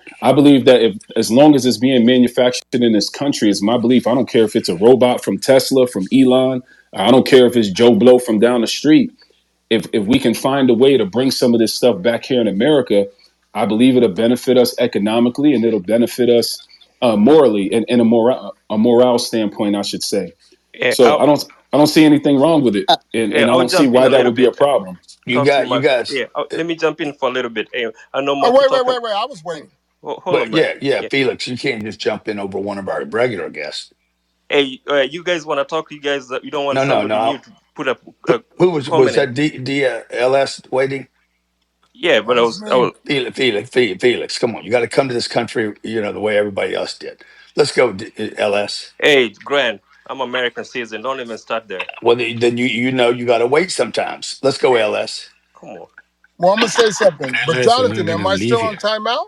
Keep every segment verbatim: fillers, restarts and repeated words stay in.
I believe that if, as long as it's being manufactured in this country, it's my belief. I don't care if it's a robot from Tesla, from Elon. I don't care if it's Joe Blow from down the street. If if we can find a way to bring some of this stuff back here in America, I believe it'll benefit us economically and it'll benefit us uh, morally and in a moral a morale standpoint, I should say. Yeah, So I I'll, don't I don't see anything wrong with it, Uh, and yeah, and I I'll don't see jump in why a that little would be a bit. problem. You Talk to got you Mark. guys. Yeah, uh, let me jump in for a little bit. Hey, I know oh, Mark is wait, wait, talking. wait, wait. I was waiting. Hold, hold on, But Brad. yeah, yeah, Yeah. Felix, you can't just jump in over one of our regular guests. Hey, uh, you guys want to talk? You guys, uh, you don't want No, no, somebody new no. to put a, Who, a who was was comment. that? D, D uh, L S waiting? Yeah, That but I was was, I me. was. Felix, Felix, Felix, Felix, come on! You got to come to this country, you know, the way everybody else did. Let's go, D, L S. Hey, Grant, I'm American citizen. Don't even start there. Well, then you you know you got to wait sometimes. Let's go, L S. Come on. Well, I'm gonna say something. But Listen, I'm Jonathan, gonna am I leave still on here. timeout?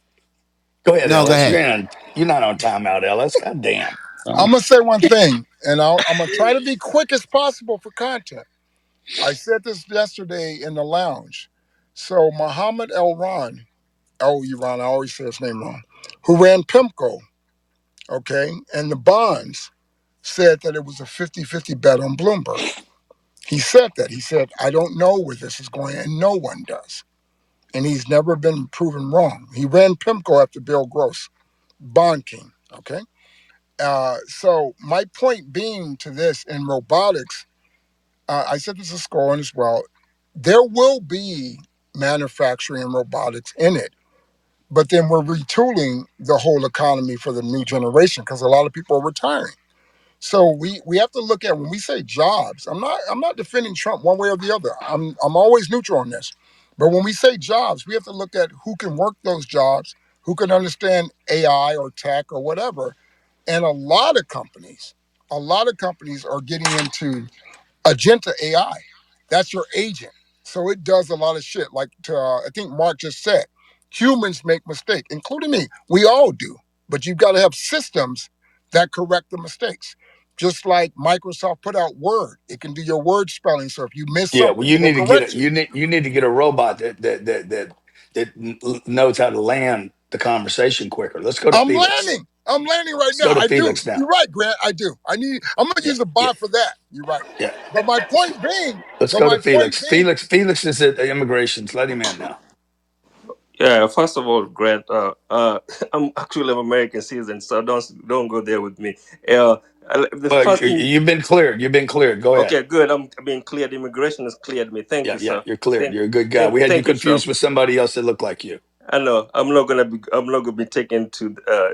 Go ahead, No, go L S. You're ahead. in, you're not on timeout, L S. God damn. I'm gonna say one thing, and I'll, I'm gonna try to be quick as possible for content. I said this yesterday in the lounge. So Muhammad Elron, oh, Iran, I always say his name wrong, who ran PIMCO, okay, and the bonds said that it was a fifty-fifty bet on Bloomberg. He said that. He said, I don't know where this is going, and no one does. And he's never been proven wrong. He ran PIMCO after Bill Gross, Bond King, okay? Uh, so my point being to this in robotics, uh, I said this is Scoren as well, there will be manufacturing and robotics in it, but then we're retooling the whole economy for the new generation because a lot of people are retiring. So we we have to look at when we say jobs. I'm not I'm not defending Trump one way or the other. I'm I'm always neutral on this. But when we say jobs, we have to look at who can work those jobs, who can understand A I or tech or whatever. And a lot of companies, a lot of companies are getting into Agenta A I. That's your agent. So it does a lot of shit. Like to, uh, I think Mark just said, humans make mistakes, including me. We all do. But you've got to have systems that correct the mistakes. Just like Microsoft put out Word, it can do your word spelling. So if you miss Yeah, well, something, you it will need to get correct it. you. You need you need to get a robot that that that that that n- knows how to land the conversation quicker. Let's go to I'm Felix. landing. I'm landing right Let's now. go to I do. Felix now. You're right, Grant. I do. I need. I'm gonna Yeah, use a yeah, bot for that. You're right. yeah. But my point being, Let's but go to my point Felix. being, Felix. Felix is at immigrations. Let him in now. Yeah, first of all, Grant, uh, uh, I'm actually an American citizen, so don't don't go there with me. Uh, uh, the Well, first you- thing. you've been cleared. You've been cleared. Go ahead. Okay, good. I'm being cleared. Immigration has cleared me. Thank Yeah, you, yeah. sir. You're cleared. Thank, You're a good guy. thank, We had you thank you, sir. confused with somebody else that looked like you. I know. I'm not gonna be. I'm not gonna be taken to uh,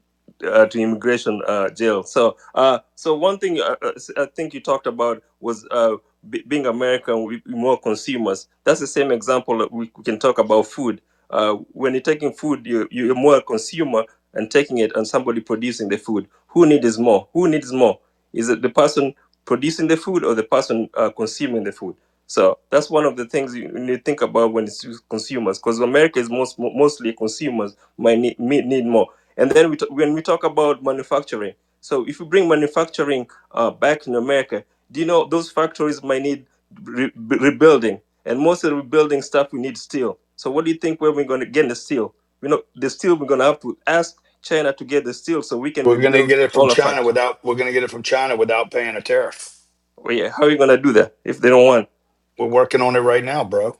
uh, to immigration uh, jail. So, uh, so one thing uh, uh, I think you talked about was uh, b- being American, we be more consumers. That's the same example that we, we can talk about food. Uh, when you're taking food, you you're more a consumer and taking it, and somebody producing the food. Who needs more? Who needs more? Is it the person producing the food or the person uh, consuming the food? So that's one of the things you need to think about when it's consumers, because America is most mostly consumers might need, need more. And then we t- when we talk about manufacturing, so if you bring manufacturing uh, back in America, do you know those factories might need re- rebuilding, and most of the rebuilding stuff we need steel. So what do you think where we're going to get the steel? You know, the steel we're going to have to ask China to get the steel so we can We're gonna rebuild get it from all of China factories. without. We're gonna get it from China without paying a tariff. Well, yeah, how are you going to do that if they don't want? We're working on it right now, bro.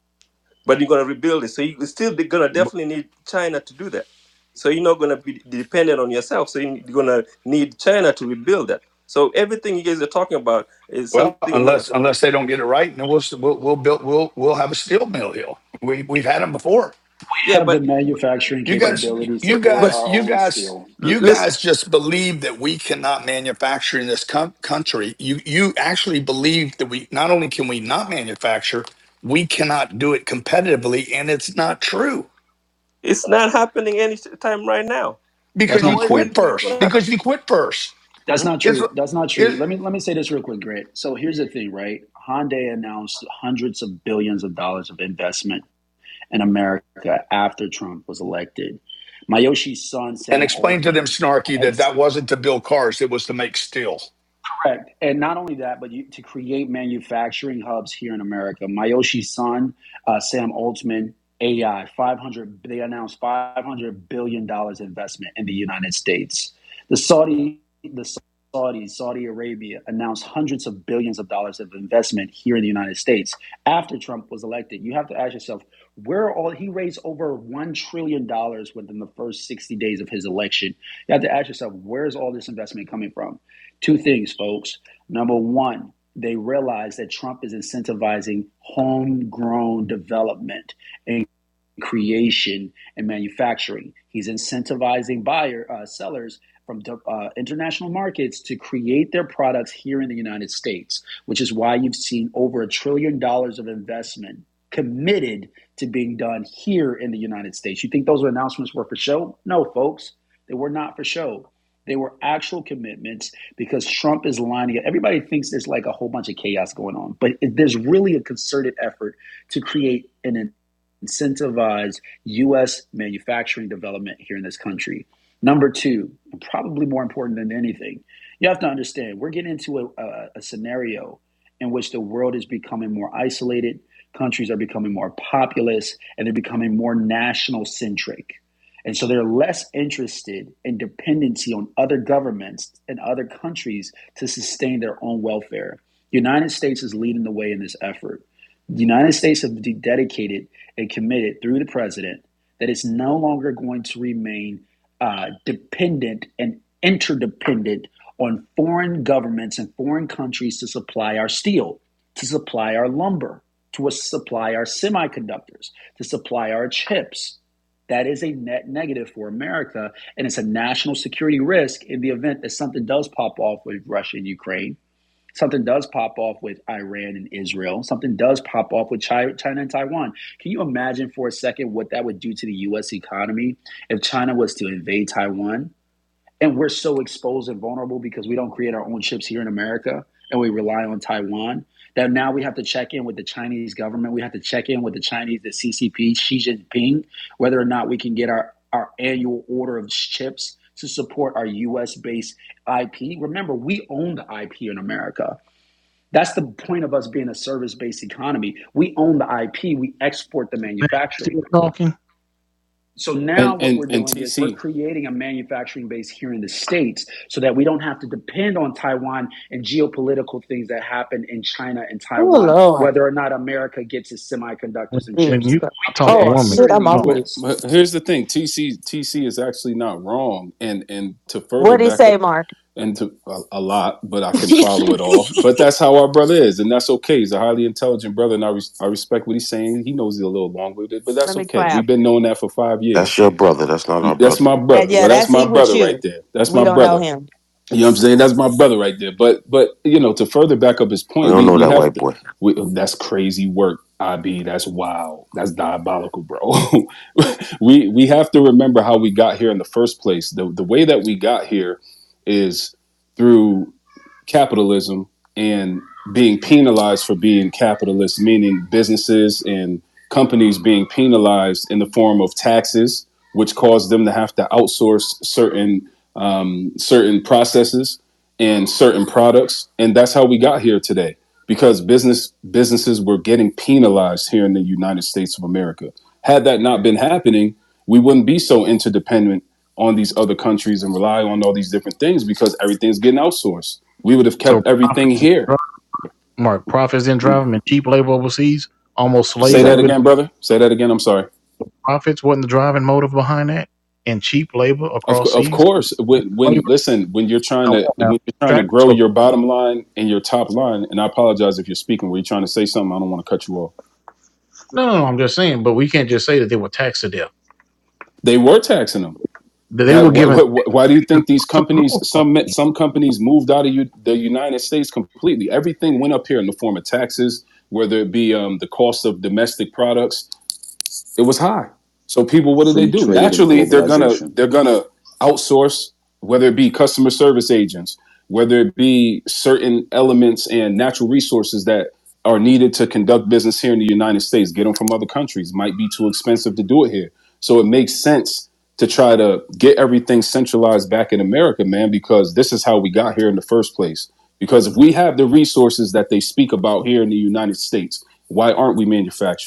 But you're going to rebuild it, so you're still going to definitely need China to do that. So you're not going to be dependent on yourself. So you're going to need China to rebuild that. So everything you guys are talking about is Well, something we're going to. unless unless they don't get it right, then we'll we'll we'll build we'll we'll have a steel mill here. We we've had them before. Yeah, Have the but manufacturing You guys, capabilities to you build but guys, our you own guys, steel. you listen. guys just believe that we cannot manufacture in this com- country. You you actually believe that we not only can we not manufacture, we cannot do it competitively, and it's not true It's not happening any time right now. That's because you So not what, what do quit you true. think is going first. to happen? Because you quit first. That's Hmm? not It's true. That's not true. it, Let me let me say this real quick, Grant. So here's the thing, right? Hyundai announced hundreds of billions of dollars of investment in America after Trump was elected. Mayoshi son, and Sam explain to them, Altman, Snarky, that has that wasn't to build cars; it was to make steel. correct. And not only that, but you, to create manufacturing hubs here in America. Mayoshi son, uh, Sam Altman, A I, five hundred. They announced five hundred billion dollars investment in the United States. The Saudi, the Saudis, Saudi Arabia announced hundreds of billions of dollars of investment here in the United States after Trump was elected. You have to ask yourself, where all he raised over one trillion dollars within the first sixty days of his election. You have to ask yourself, where's all this investment coming from? Two things, folks. Number one, they realize that Trump is incentivizing homegrown development and creation and manufacturing. He's incentivizing buyer uh, sellers from uh, international markets to create their products here in the United States, which is why you've seen over a trillion dollars of investment committed to being done here in the United States. You think those announcements were for show? No, folks, they were not for show. They were actual commitments because Trump is lining up. Everybody thinks there's like a whole bunch of chaos going on, but there's really a concerted effort to create an incentivized U S manufacturing development here in this country. Number two, and probably more important than anything, you have to understand we're getting into a, a, a scenario in which the world is becoming more isolated, countries are becoming more populous, and they're becoming more national centric. And so they're less interested in dependency on other governments and other countries to sustain their own welfare. The United States is leading the way in this effort. The United States have de- dedicated and committed through the president that it's no longer going to remain uh, dependent and interdependent on foreign governments and foreign countries to supply our steel, to supply our lumber, to supply our semiconductors, to supply our chips. That is a net negative for America, and it's a national security risk in the event that something does pop off with Russia and Ukraine, something does pop off with Iran and Israel, something does pop off with China and Taiwan. Can you imagine for a second what that would do to the U S economy if China was to invade Taiwan? And we're so exposed and vulnerable because we don't create our own chips here in America and we rely on Taiwan, that now we have to check in with the Chinese government. We have to check in with the Chinese, the C C P, Xi Jinping, whether or not we can get our, our annual order of chips to support our U S-based I P. Remember, we own the I P in America. That's the point of us being a service-based economy. We own the I P. We export the manufacturing. Talking. So now And what and we're and doing is we're T C, creating a manufacturing base here in the States so that we don't have to depend on Taiwan and geopolitical things that happen in China and Oh Taiwan, Lord. whether or not America gets its semiconductors and When chips. you We talk Oh woman, shit, I'm desperately off need but, mute. this. but here's the thing: T C T C is actually not wrong, and and to further What'd he back say, up Mark? and to a, a lot, but I can follow it all. But that's how our brother is, and that's okay. He's a highly intelligent brother, and I, res- I respect what he's saying. He knows he's a little long-winded, but that's Let me okay. clap. We've been knowing that for five years. That's your brother. That's not our That's brother. my Yeah, brother. yeah, Well, that's that's my he with brother right you. there. That's We my don't know brother. him. You know what I'm saying? That's my brother right there. But but you know, to further back up his We point, don't we know we that have white to, boy. we, that's crazy work. I B, that's wild. That's diabolical, bro. we we have to remember how we got here in the first place. The the way that we got here is through capitalism and being penalized for being capitalist, meaning businesses and companies being penalized in the form of taxes, which caused them to have to outsource certain um, certain processes and certain products, and that's how we got here today. Because business businesses were getting penalized here in the United States of America. Had that not been happening, we wouldn't be so interdependent on these other countries and rely on all these different things because everything's getting outsourced. We would have so kept everything profits, here. Mark, profits didn't drive them and cheap labor overseas, almost Say slave that labor. again, brother. Say that again. I'm sorry. Profits wasn't the driving motive behind that, and cheap labor Of, across of seas. course, when, when Labor. listen, when you're trying Now, to now, when you're trying to grow so your bottom line and your top line, and I apologize if you're speaking. Were you trying to say something? I don't want to cut you off. no, no, no, I'm just saying, but we can't just say that they were taxed to death. They were taxing them. That they That were wh- given. wh- wh- why do you think these So, companies some some companies moved out of you, the United States completely? Everything went up here in the form of taxes, whether it be um, the cost of domestic products. It was high. So people, what do they Free do? trade and Naturally, they're gonna globalization. they're gonna outsource, whether it be customer service agents, whether it be certain elements and natural resources that are needed to conduct business here in the United States. Get them from other countries. Might be too expensive to do it here. So it makes sense to try to get everything centralized back in America, man, because this is how we got here in the first place. Because if we have the resources that they speak about here in the United States, why aren't we manufacturing?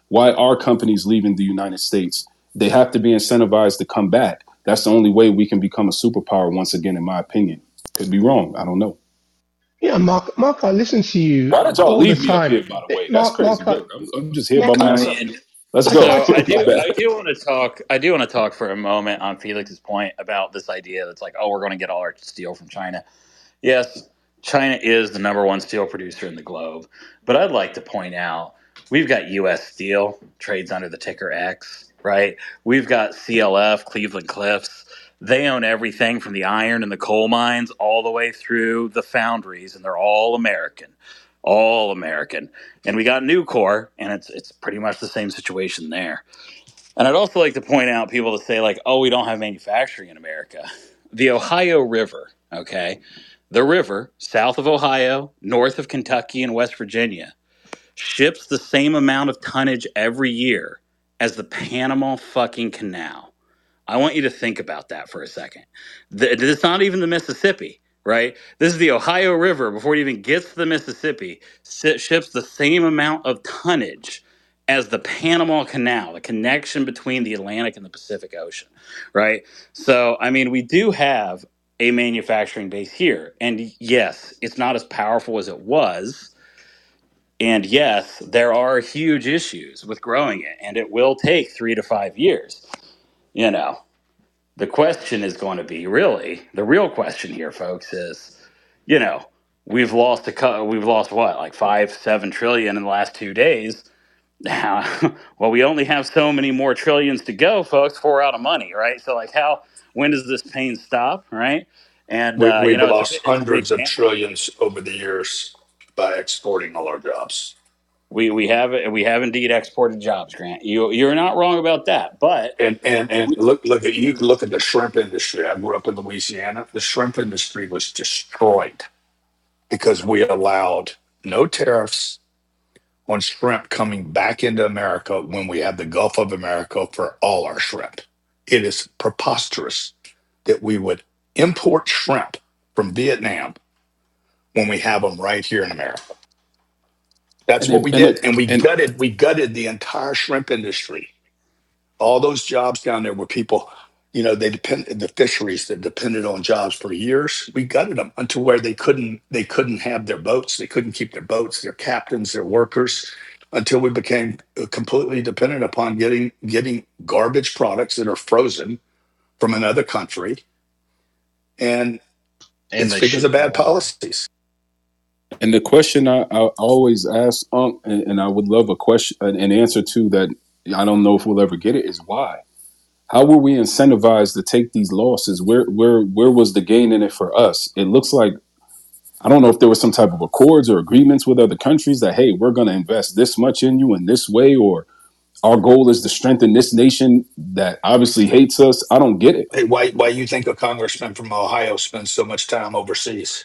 Why are companies leaving the United States? They have to be incentivized to come back. That's the only way we can become a superpower once again, in my opinion. Could be wrong. I don't know. Yeah, Mark, Mark, I listen to you Why did y'all all the leave me up here, time. by the Eh, way? That's Mark, crazy Mark, I, work. I'm, I'm just here by Mark, I, I myself. mean, Let's I, go. I, so I My do bad. I do want to talk I do want to talk for a moment on Felix's point about this idea that's like, oh, we're going to get all our steel from China. Yes, China is the number one steel producer in the globe, but I'd like to point out we've got U S Steel trades under the ticker X, right? We've got C L F, Cleveland Cliffs. They own everything from the iron and the coal mines all the way through the foundries, and they're all American, all American. And we got Nucor, and it's it's pretty much the same situation there. And I'd also like to point out people to say, like, oh, we don't have manufacturing in America. The Ohio River, okay? The river, south of Ohio, north of Kentucky and West Virginia, ships the same amount of tonnage every year as the Panama fucking Canal. I want you to think about that for a second. Th- It's not even the Mississippi, right? This is the Ohio River before it even gets to the Mississippi, si- ships the same amount of tonnage as the Panama Canal, the connection between the Atlantic and the Pacific Ocean, right? So, I mean, we do have a manufacturing base here. And yes, it's not as powerful as it was. And yes, there are huge issues with growing it, and it will take three to five years, you know. The question is going to be really the real question here, folks, is, you know, we've lost a co- we've lost what, like five, seven trillion in the last two days. Now, well, we only have so many more trillions to go, folks. Before we're out of money, right? So, like, how when does this pain stop, right? And We, uh, you we've know, it's a lost bit, it's a big hundreds of gamble. trillions over the years by exporting all our jobs. We we have we have indeed exported jobs, Grant. You you're not wrong about that, but And and and we, look look at you look at the shrimp industry. I grew up in Louisiana. The shrimp industry was destroyed because we allowed no tariffs on shrimp coming back into America when we have the Gulf of America for all our shrimp. It is preposterous that we would import shrimp from Vietnam when we have them right here in America. That's And what it, we and did, it, and we and gutted we gutted the entire shrimp industry. All those jobs down there were people, you know, they depend the fisheries that depended on jobs for years. We gutted them until where they couldn't they couldn't have their boats, they couldn't keep their boats, their captains, their workers, until we became uh, completely dependent upon getting getting garbage products that are frozen from another country, and And it's they because ship of in bad water. policies. and the question I, I always ask, um, and, and I would love a question, an, an answer to that. I don't know if we'll ever get it. Is why? How were we incentivized to take these losses? Where where where was the gain in it for us? It looks like I don't know if there was some type of accords or agreements with other countries that, hey, we're going to invest this much in you in this way, or our goal is to strengthen this nation that obviously hates us. I don't get it. Hey, why why you think a congressman from Ohio spends so much time overseas?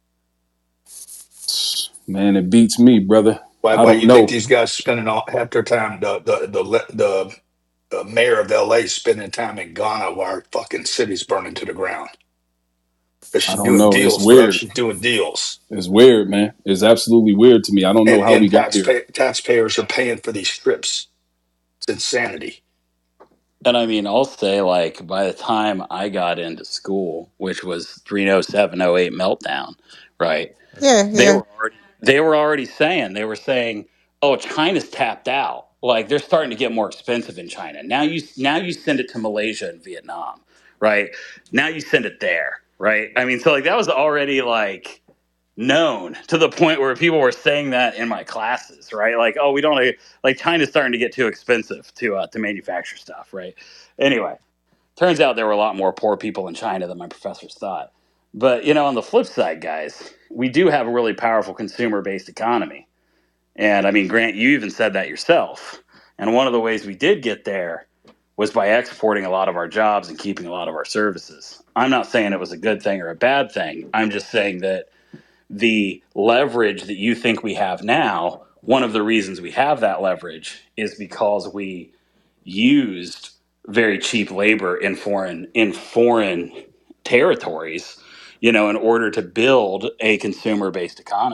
Man, it beats me, brother. Why I why don't you think know. these guys spending all half their time the the the the, the mayor of L A spending time in Ghana while our fucking city's burning to the ground? Because I she's don't doing know. It's deals, bro. weird. She's doing deals, It's weird, man. It's absolutely weird to me. I don't know and how we and got here. taxpay, taxpayers are paying for these trips. It's insanity. and I mean, I'll say, like, by the time I got into school, which was three oh seven oh eight meltdown, right? Yeah, They yeah. were already they were already saying they were saying, "Oh, China's tapped out. Like they're starting to get more expensive in China. Now you now you send it to Malaysia and Vietnam, right? Now you send it there, right? I mean, so like that was already like known to the point where people were saying that in my classes, right? Like, oh, we don't like China's starting to get too expensive to uh, to manufacture stuff, right? Anyway, turns out there were a lot more poor people in China than my professors thought. But you know, on the flip side, guys, we do have a really powerful consumer-based economy. And I mean, Grant, you even said that yourself. And one of the ways we did get there was by exporting a lot of our jobs and keeping a lot of our services. I'm not saying it was a good thing or a bad thing. I'm just saying that the leverage that you think we have now, one of the reasons we have that leverage is because we used very cheap labor in foreign in foreign territories, you know, in order to build a consumer based economy.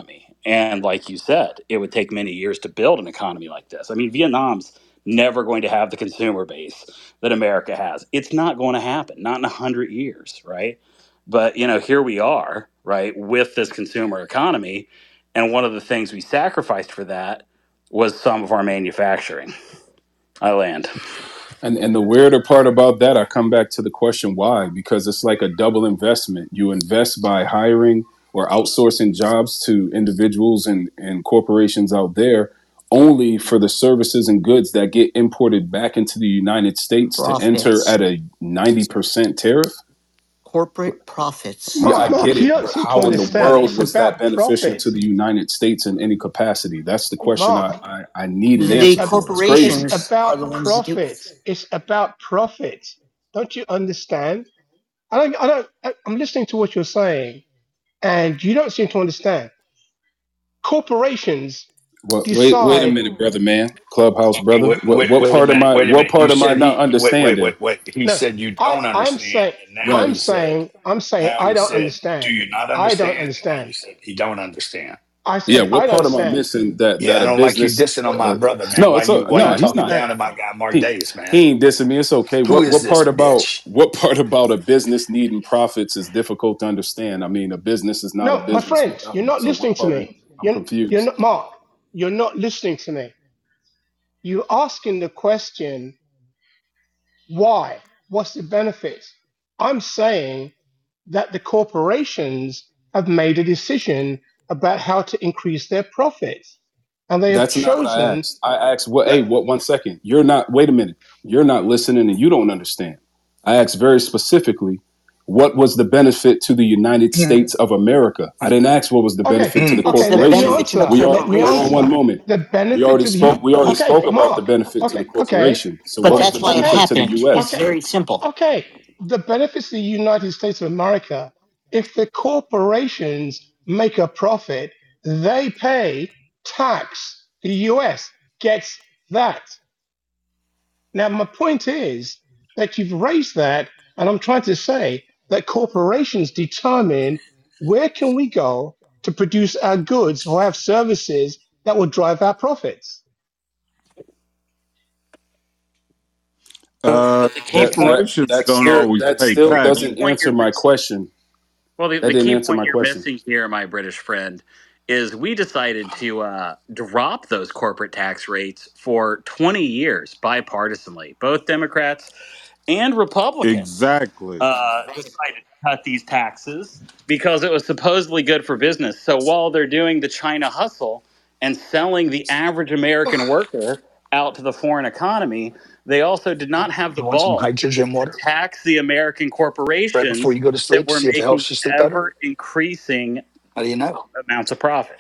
And like you said, it would take many years to build an economy like this. I mean, Vietnam's never going to have the consumer base that America has. It's not going to happen, not in a hundred years, right? But you know, here we are, right, with this consumer economy, and one of the things we sacrificed for that was some of our manufacturing. I land. And and the weirder part about that, I come back to the question why, because it's like a double investment. You invest by hiring or outsourcing jobs to individuals and, and corporations out there only for the services and goods that get imported back into the United States to enter Profits. at a ninety percent tariff. Corporate profits. Yeah, I Mark, get Mark, you it, don't but seem to how in the understand. world It's was that about beneficial profit. to the United States in any capacity? That's the question I, Mark, I, I need an it's The answer a, for. It's it's crazy. corporations are about the ones that do. profit. It's about profit. Don't you understand? I don't. I don't. I- I'm listening to what you're saying, and you don't seem to understand. Corporations What, wait, wait a decide. minute, brother, man. Clubhouse, Okay, brother. wait, What, wait, what wait a part of minute. my, Wait a what minute. You part am I said not he. Wait, wait, understanding? wait, wait. He No, said you I. don't I'm understand, saying. and now Right. I'm he said. saying. I'm saying. Now I he don't said, "Do understand. you not I don't understand?" And now you understand. said he don't understand. I Yeah. said I What don't part am I understand. missing that Yeah, that I a don't like you business? dissing on my Uh, brother, man. no, Why it's you a, why you no. He's talking not. No. down to my guy Mark He Davis, man? he ain't dissing me. It's okay. Who What is what this part about bitch? what part about a business needing profits is difficult to understand? I mean, a business is not a No, my business friend, without you're it. not So what listening to part? me. I'm You're you're confused. not Mark. You're not listening to me. You're asking the question, why? What's the benefit? I'm saying that the corporations have made a decision about how to increase their profits, and they have That's not what I chosen. asked. I asked what No, hey, what one second. You're not wait a minute. You're not listening and you don't understand. I asked very specifically what was the benefit to the United Mm, States of America. I didn't ask what was the okay, benefit to the mm, What's okay. the Let me corporation. benefit to the answer. We are Let me hold on corporation? one answer. moment. The We benefit already to the spoke we already okay, spoke about the Mark. benefit to the Okay, okay, corporation. So But what was okay, the that's why it okay, benefit to the happened. It's U S? okay, very simple. okay. The benefits of the United States of America, if the corporations make a profit, they pay tax. The U S gets that. Now, my point is that you've raised that, and I'm trying to say that corporations determine where can we go to produce our goods or have services that will drive our profits. But, Uh, but the key That point, that corporations that don't still always that pay still the key doesn't taxes. point answer you're my missing. question. Well, the, That the didn't key answer point my you're question. missing here, my British friend, is we decided to uh, drop those corporate tax rates for twenty years bipartisanly. Both Democrats and Republicans Exactly. uh, decided to cut these taxes because it was supposedly good for business. So while they're doing the China hustle and selling the average American worker out to the foreign economy, they also did not have the you want some balls hydrogen to water tax the American right before corporations you go to that sleep to were see if it making helps you sleep better? ever increasing How do you know? amounts of profit.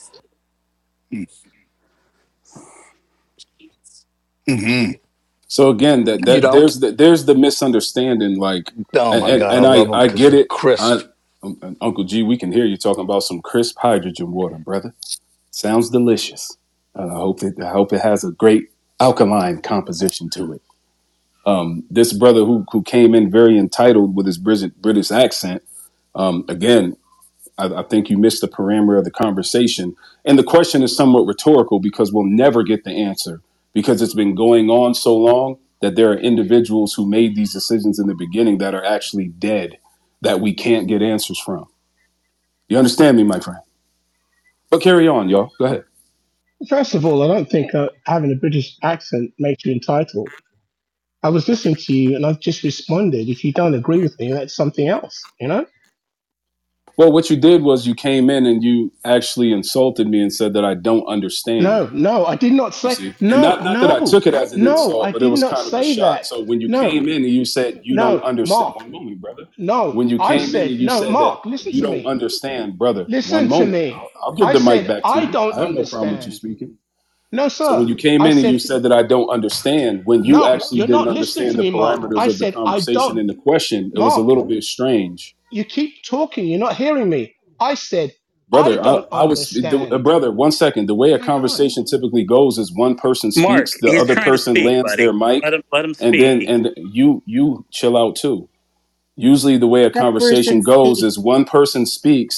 Mm-hmm. So again, that You that don't? there's the there's the misunderstanding. Like, Oh and my and, God, I and I love them I because get they're it. crisp. I, um, Uncle G, we can hear you talking about some crisp hydrogen water, brother. Sounds delicious. Uh, I hope it I hope it has a great alkaline composition to it. Um, this brother who who came in very entitled with his British British accent. Um, again, I, I think you missed the parameter of the conversation. And the question is somewhat rhetorical because we'll never get the answer because it's been going on so long that there are individuals who made these decisions in the beginning that are actually dead that we can't get answers from. You understand me, my friend? But carry on, y'all. Go ahead. First of all, I don't think uh, having a British accent makes you entitled. I was listening to you and I've just responded. If you don't agree with me, that's something else, you know? Well, what you did was you came in and you actually insulted me and said that I don't understand. No, no, I did not You say, see, and no, not not that I no, took it as an no, insult, I but it did was not kind of a say shot. that. So when you No, came in and you said you don't no, understand, Mark, one moment, brother. no, When you I came in said, and you no, said that Mark, listen you to don't me. understand, brother. One Listen to moment, me. I'll, I'll give I the mic said, back to I you. don't I have no problem with you understand. speaking. No, So when sir. you came I in and you said, said that I don't understand, when you no, actually you're didn't not listening understand to the me, Mark. parameters I of the said, I conversation don't. and the question, it was a Mark, little bit strange. you keep talking. You're not hearing me. I said, I Brother, I, don't I was, uh, understand. brother, one second. The way a Oh my God. conversation typically goes is one person Mark, speaks, the he's other trying to person speak, lands their buddy. mic, Let him let him and then, speak. and you, you chill out too. Usually the way a That conversation person goes speak. is one person speaks,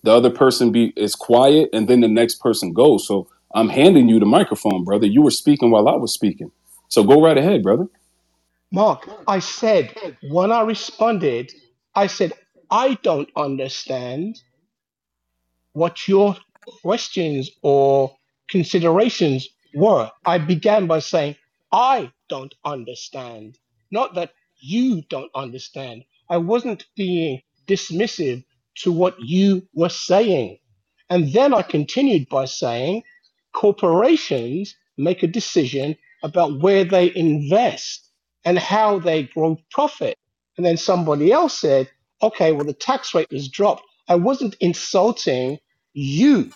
the other person be is quiet, and then the next person goes. So I'm handing you the microphone, brother. You were speaking while I was speaking. So go right ahead, brother. Mark, I said, when I responded, I said, I don't understand what your questions or considerations were. I began by saying, I don't understand, not that you don't understand. I wasn't being dismissive to what you were saying. And then I continued by saying, corporations make a decision about where they invest and how they grow profit. And then somebody else said, okay, well, the tax rate was dropped. I wasn't insulting you.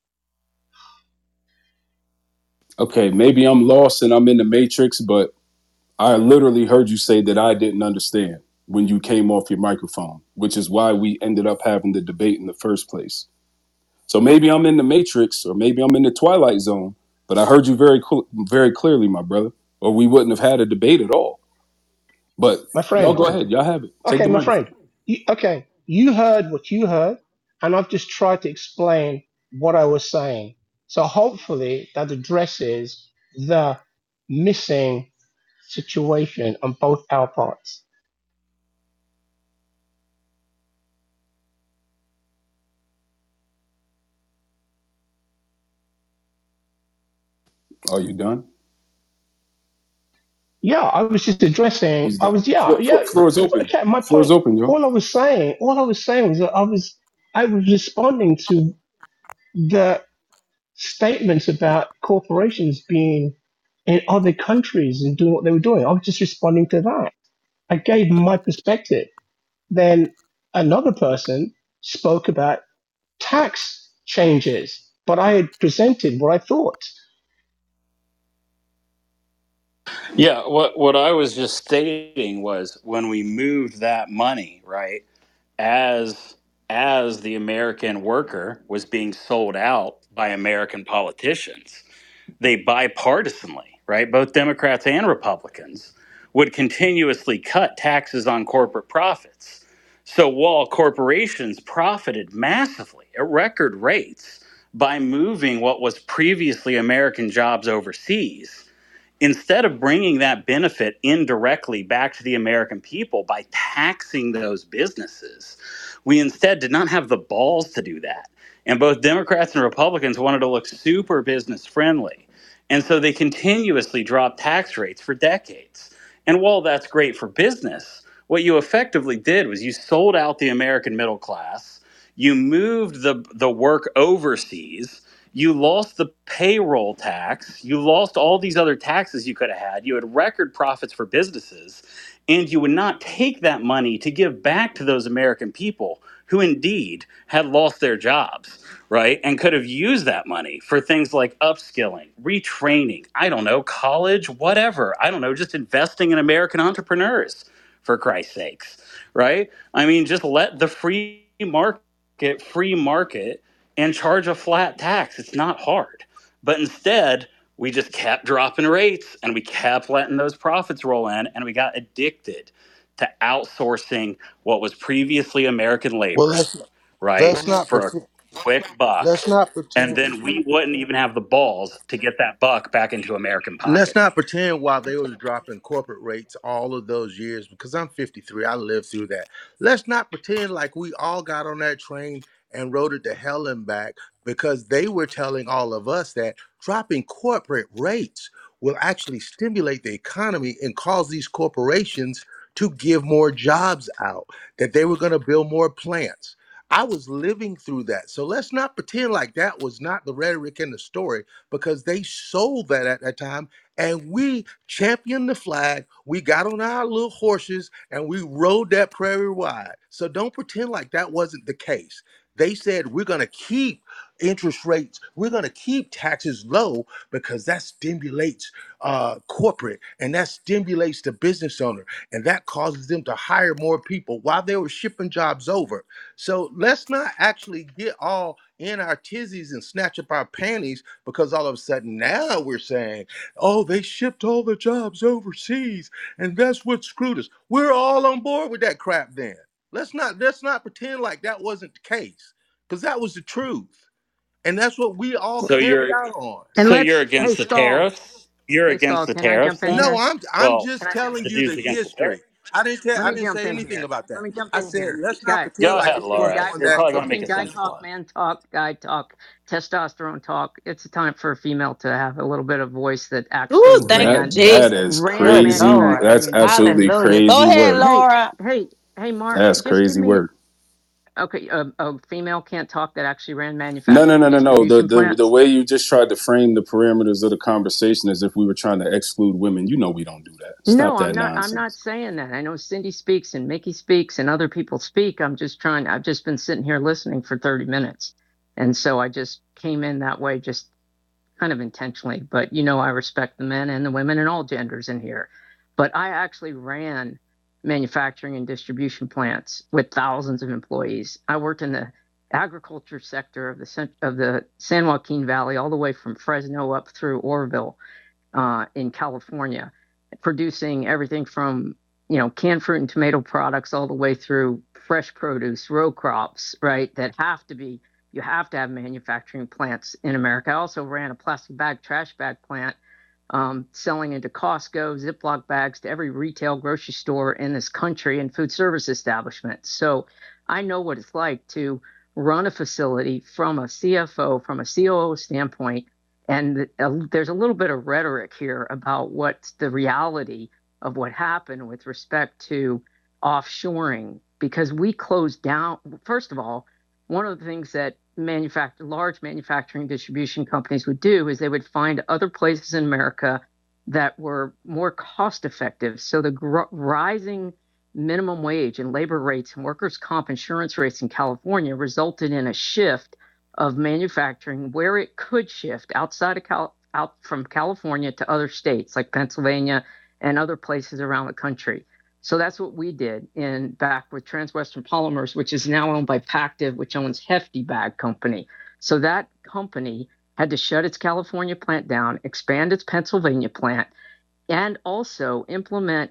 Okay, maybe I'm lost and I'm in the matrix, but I literally heard you say that I didn't understand when you came off your microphone, which is why we ended up having the debate in the first place. So maybe I'm in the matrix or maybe I'm in the twilight zone, but I heard you very cl- very clearly, my brother, or we wouldn't have had a debate at all. But My y'all friend, go ahead. Y'all have it. Take okay, the my friend, microphone. you, okay, you heard what you heard, and I've just tried to explain what I was saying. So hopefully that addresses the missing situation on both our parts. Are you done? Yeah, I was just addressing, He's I done. was, yeah, Floor, floor, yeah. floor is open. Okay, my Floor is point, open, yo. all I was saying, all I was saying was that I was, I was responding to the statements about corporations being in other countries and doing what they were doing. I was just responding to that. I gave my perspective. Then another person spoke about tax changes, but I had presented what I thought. Yeah, what what I was just stating was when we moved that money, right, as as the American worker was being sold out by American politicians, they bipartisanly, right, both Democrats and Republicans would continuously cut taxes on corporate profits. So while corporations profited massively at record rates by moving what was previously American jobs overseas, instead of bringing that benefit indirectly back to the American people by taxing those businesses, we instead did not have the balls to do that. And both Democrats and Republicans wanted to look super business friendly. And so they continuously dropped tax rates for decades. And while that's great for business, what you effectively did was you sold out the American middle class, you moved the, the work overseas, you lost the payroll tax, you lost all these other taxes you could have had, you had record profits for businesses, and you would not take that money to give back to those American people who indeed had lost their jobs, right? And could have used that money for things like upskilling, retraining, I don't know, college, whatever. I don't know, just investing in American entrepreneurs, for Christ's sakes, right? I mean, just let the free market, free market and charge a flat tax. It's not hard. But instead, we just kept dropping rates and we kept letting those profits roll in, and we got addicted to outsourcing what was previously American Well, labor, let's right? let's not For a pretend. quick buck. Let's not And pretend. then we wouldn't even have the balls to get that buck back into American Let's pocket. not pretend while they was dropping corporate rates all of those years, because I'm fifty-three. I lived through that. Let's not pretend like we all got on that train and rode it to hell and back, because they were telling all of us that dropping corporate rates will actually stimulate the economy and cause these corporations to give more jobs out, that they were going to build more plants. I was living through that. So let's not pretend like that was not the rhetoric in the story, because they sold that at that time, and we championed the flag. We got on our little horses and we rode that prairie wide. So don't pretend like that wasn't the case. They said we're going to keep interest rates, we're going to keep taxes low, because that stimulates uh, corporate, and that stimulates the business owner, and that causes them to hire more people while they were shipping jobs over. So let's not actually get all in our tizzies and snatch up our panties, because all of a sudden now we're saying, oh, they shipped all the jobs overseas and that's what screwed us. We're all on board with that crap then. Let's not let's not pretend like that wasn't the case. because that was the truth. And that's what we all So camped you're out on. And so you're let's, hey, against the Stall. tariffs? You're Hey, against Stall, the can I tariffs jump in then? No, here? I'm I'm Well, just Can I? telling the you dude's the against the tariffs. history. I didn't tell Let I me didn't jump say in anything here. about Let that. me jump I in said here. let's not Guy, pretend Go like ahead, we listen, weren't Laura. guy, on You're that probably going to on make listen, a that guy sensible train. talk, point. man talk, guy talk, testosterone talk. It's a time for a female to have a little bit of voice that actually Ooh, thank you, ran, That that Jesus. is ran Good crazy. Lord. That's manufacturing absolutely industry. Hallelujah. Go crazy ahead, work. Hey, Laura. hey, hey, Mark, That's just give crazy me, work. okay, a, a female can't talk that actually ran No, no, manufacturing no, no, no. The distribution the the plants. way you just tried to frame the parameters of the conversation as if we were trying to exclude women. You know we don't do that. Stop No, I'm that not. I'm not nonsense. saying that. I know Cindy speaks and Mickey speaks and other people speak. I'm just trying. I've just been sitting here listening for thirty minutes, and so I just came in that way, just kind of intentionally. But you know, I respect the men and the women and all genders in here. But I actually ran manufacturing and distribution plants with thousands of employees. I worked in the agriculture sector of the cent- of the San Joaquin Valley, all the way from Fresno up through Oroville uh, in California, producing everything from you know canned fruit and tomato products all the way through fresh produce, row crops, right? That have to be you have to have manufacturing plants in America. I also ran a plastic bag trash bag plant, um, selling into Costco Ziploc bags to every retail grocery store in this country and food service establishments. So I know what it's like to run a facility from a C F O, from a C O O standpoint. And uh, there's a little bit of rhetoric here about what's the reality of what happened with respect to offshoring, because we closed down. First of all, one of the things that manufacture large manufacturing distribution companies would do is they would find other places in America that were more cost effective. So the gr- rising minimum wage and labor rates and workers' comp insurance rates in California resulted in a shift of manufacturing where it could shift outside of Cal- out from California to other states like Pennsylvania and other places around the country. So that's what we did in back with Transwestern Polymers, which is now owned by Pactiv, which owns Hefty Bag Company. So that company had to shut its California plant down, expand its Pennsylvania plant, and also implement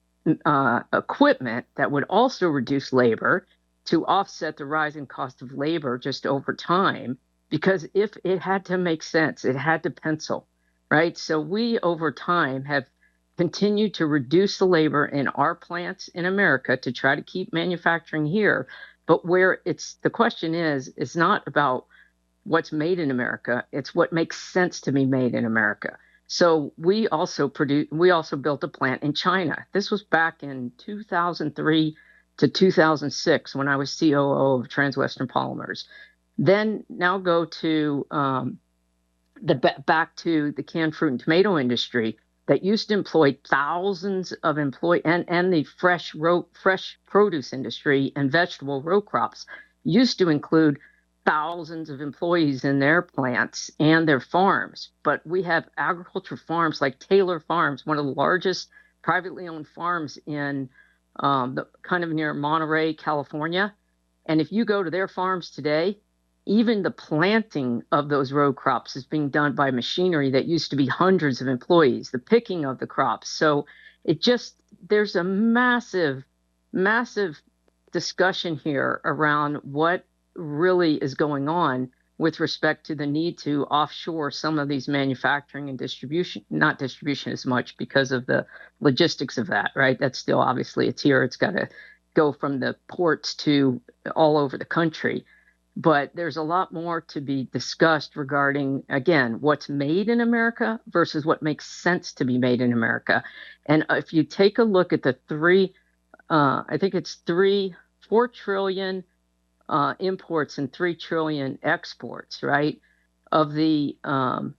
uh, equipment that would also reduce labor to offset the rising cost of labor just over time. Because if it had to make sense, it had to pencil, right? So we over time have continued to reduce the labor in our plants in America to try to keep manufacturing here. But where it's the question is, it's not about what's made in America, it's what makes sense to be made in America. So we also produced, we also built a plant in China. This was back in two thousand three to two thousand six when I was C O O of Transwestern Polymers. Then now go to um, the back to the canned fruit and tomato industry that used to employ thousands of employees, and and the fresh row, fresh produce industry and vegetable row crops used to include thousands of employees in their plants and their farms. But we have agriculture farms like Taylor Farms, one of the largest privately owned farms in um, the kind of near Monterey, California. And if you go to their farms today, even the planting of those row crops is being done by machinery that used to be hundreds of employees, the picking of the crops. So it just, there's a massive, massive discussion here around what really is going on with respect to the need to offshore some of these manufacturing and distribution, not distribution as much because of the logistics of that, right? That's still obviously a tier. It's got to go from the ports to all over the country. But there's a lot more to be discussed regarding, again, what's made in America versus what makes sense to be made in America. And if you take a look at the three, uh, I think it's three, four trillion uh, imports and three trillion exports, right? Of the um,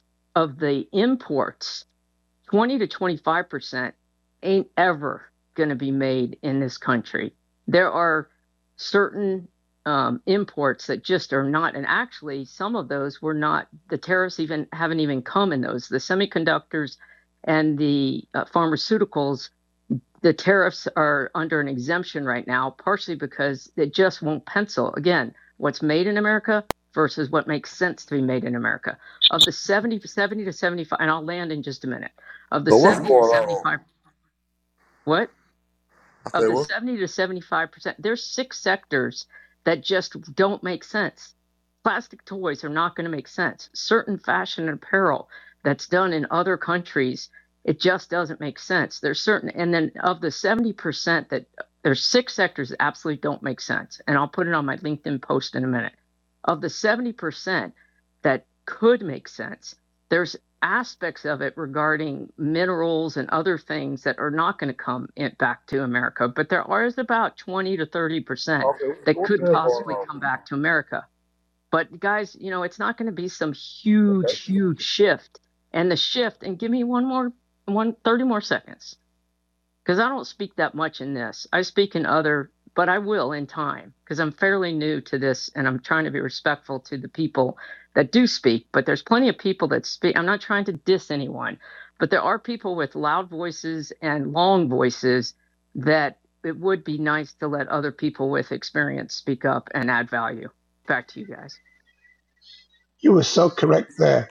of the imports, twenty to twenty-five percent ain't ever going to be made in this country. There are certain um, imports that just are not, and actually some of those were not, the tariffs even haven't even come in those. The semiconductors and the uh, pharmaceuticals, the tariffs are under an exemption right now, partially because it just won't pencil. Again, what's made in America versus what makes sense to be made in America. Of the seventy, seventy to seventy-five, and I'll land in just a minute. Of the So what's seventy to going on? seventy-five, what? I Of say the what? seventy to seventy-five percent, there's six sectors that just don't make sense. Plastic toys are not going to make sense. Certain fashion and apparel that's done in other countries, it just doesn't make sense. There's certain, and then of the seventy percent that there's six sectors that absolutely don't make sense. And I'll put it on my LinkedIn post in a minute. Of the seventy percent that could make sense, there's aspects of it regarding minerals and other things that are not going to come in, back to America. But there are about twenty to thirty percent Okay, that what's could the hell going possibly on? come back to America. But guys, you know, it's not going to be some huge, huge shift. And the shift, and give me one more, one thirty more seconds, because I don't speak that much in this. I speak in other, but I will in time, because I'm fairly new to this, and I'm trying to be respectful to the people that do speak. But there's plenty of people that speak. I'm not trying to diss anyone, but there are people with loud voices and long voices that it would be nice to let other people with experience speak up and add value. Back to you guys. You were so correct there.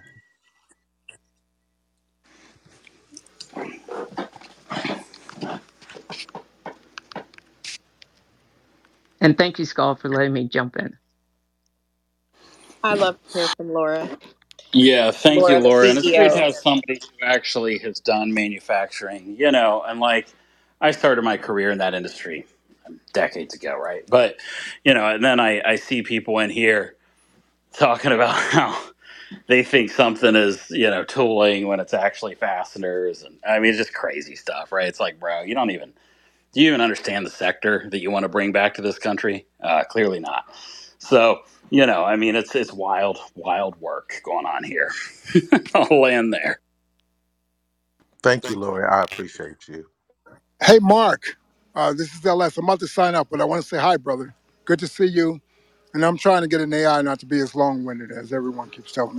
And thank you, Skull, for letting me jump in. I love to hear from Laura. Yeah, thank you, Laura, the Laura. And it's great to C E O. have somebody who actually has done manufacturing, you know, and like I started my career in that industry decades ago, right? But, you know, and then I, I see people in here talking about how they think something is, you know, tooling when it's actually fasteners. And I mean, it's just crazy stuff, right? It's like, bro, you don't even, do you even understand the sector that you want to bring back to this country? Uh, clearly not. So, you know, I mean, it's it's wild, wild work going on here. I'll land there. Thank you, Lori. I appreciate you. Hey, Mark, uh, this is L S. I'm about to sign up, but I want to say hi, brother. Good to see you. And I'm trying to get an A I not to be as long-winded as everyone keeps telling me.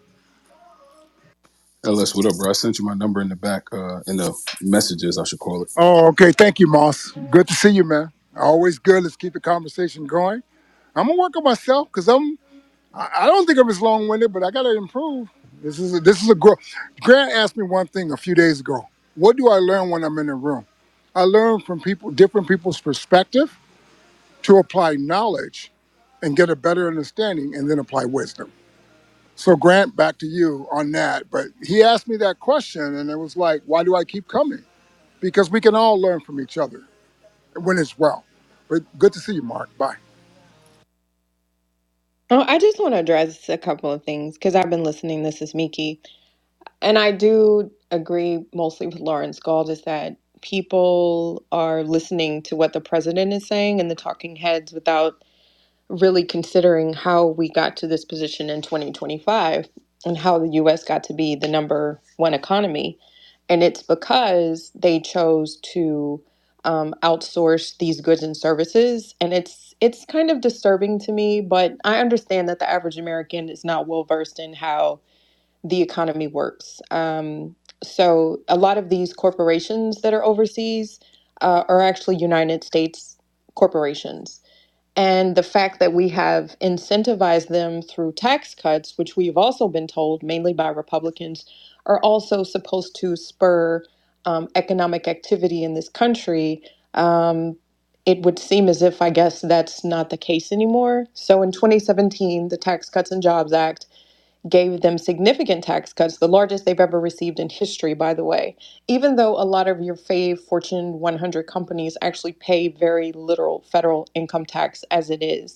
L S, what up, bro? I sent you my number in the back, uh, in the messages, I should call it. Oh, okay. Thank you, Moss. Good to see you, man. Always good. Let's keep the conversation going. I'm gonna work on myself because I'm. I I don't think I'm as long-winded, but I gotta improve. This is a, this is a growth. Grant asked me one thing a few days ago. What do I learn when I'm in a room? I learn from people, different people's perspective, to apply knowledge and get a better understanding, and then apply wisdom. So, Grant, back to you on that. But he asked me that question, and it was like, why do I keep coming? Because we can all learn from each other when it's well. But good to see you, Mark. Bye. Oh, I just want to address a couple of things because I've been listening. This is Miki. And I do agree mostly with Lawrence Gold is that people are listening to what the president is saying and the talking heads without really considering how we got to this position in twenty twenty-five and how the U S got to be the number one economy. And it's because they chose to um, outsource these goods and services. And it's it's kind of disturbing to me, but I understand that the average American is not well versed in how the economy works. Um, so a lot of these corporations that are overseas uh, are actually United States corporations. And the fact that we have incentivized them through tax cuts, which we've also been told, mainly by Republicans, are also supposed to spur um, economic activity in this country. Um, it would seem as if, I guess, that's not the case anymore. So in twenty seventeen, the Tax Cuts and Jobs Act gave them significant tax cuts, the largest they've ever received in history, by the way, even though a lot of your fave Fortune one hundred companies actually pay very little federal income tax as it is.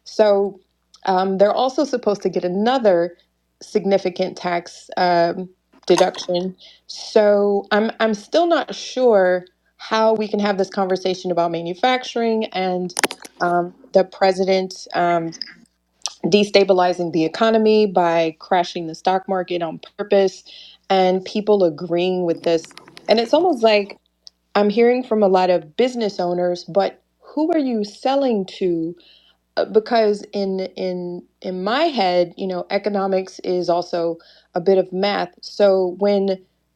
So um, they're also supposed to get another significant tax um, deduction. So I'm, I'm still not sure how we can have this conversation about manufacturing and um, the president. Um, destabilizing the economy by crashing the stock market on purpose and people agreeing with this. And it's almost like I'm hearing from a lot of business owners, but who are you selling to? Uh, Because in in in my head, you know, economics is also a bit of math. So when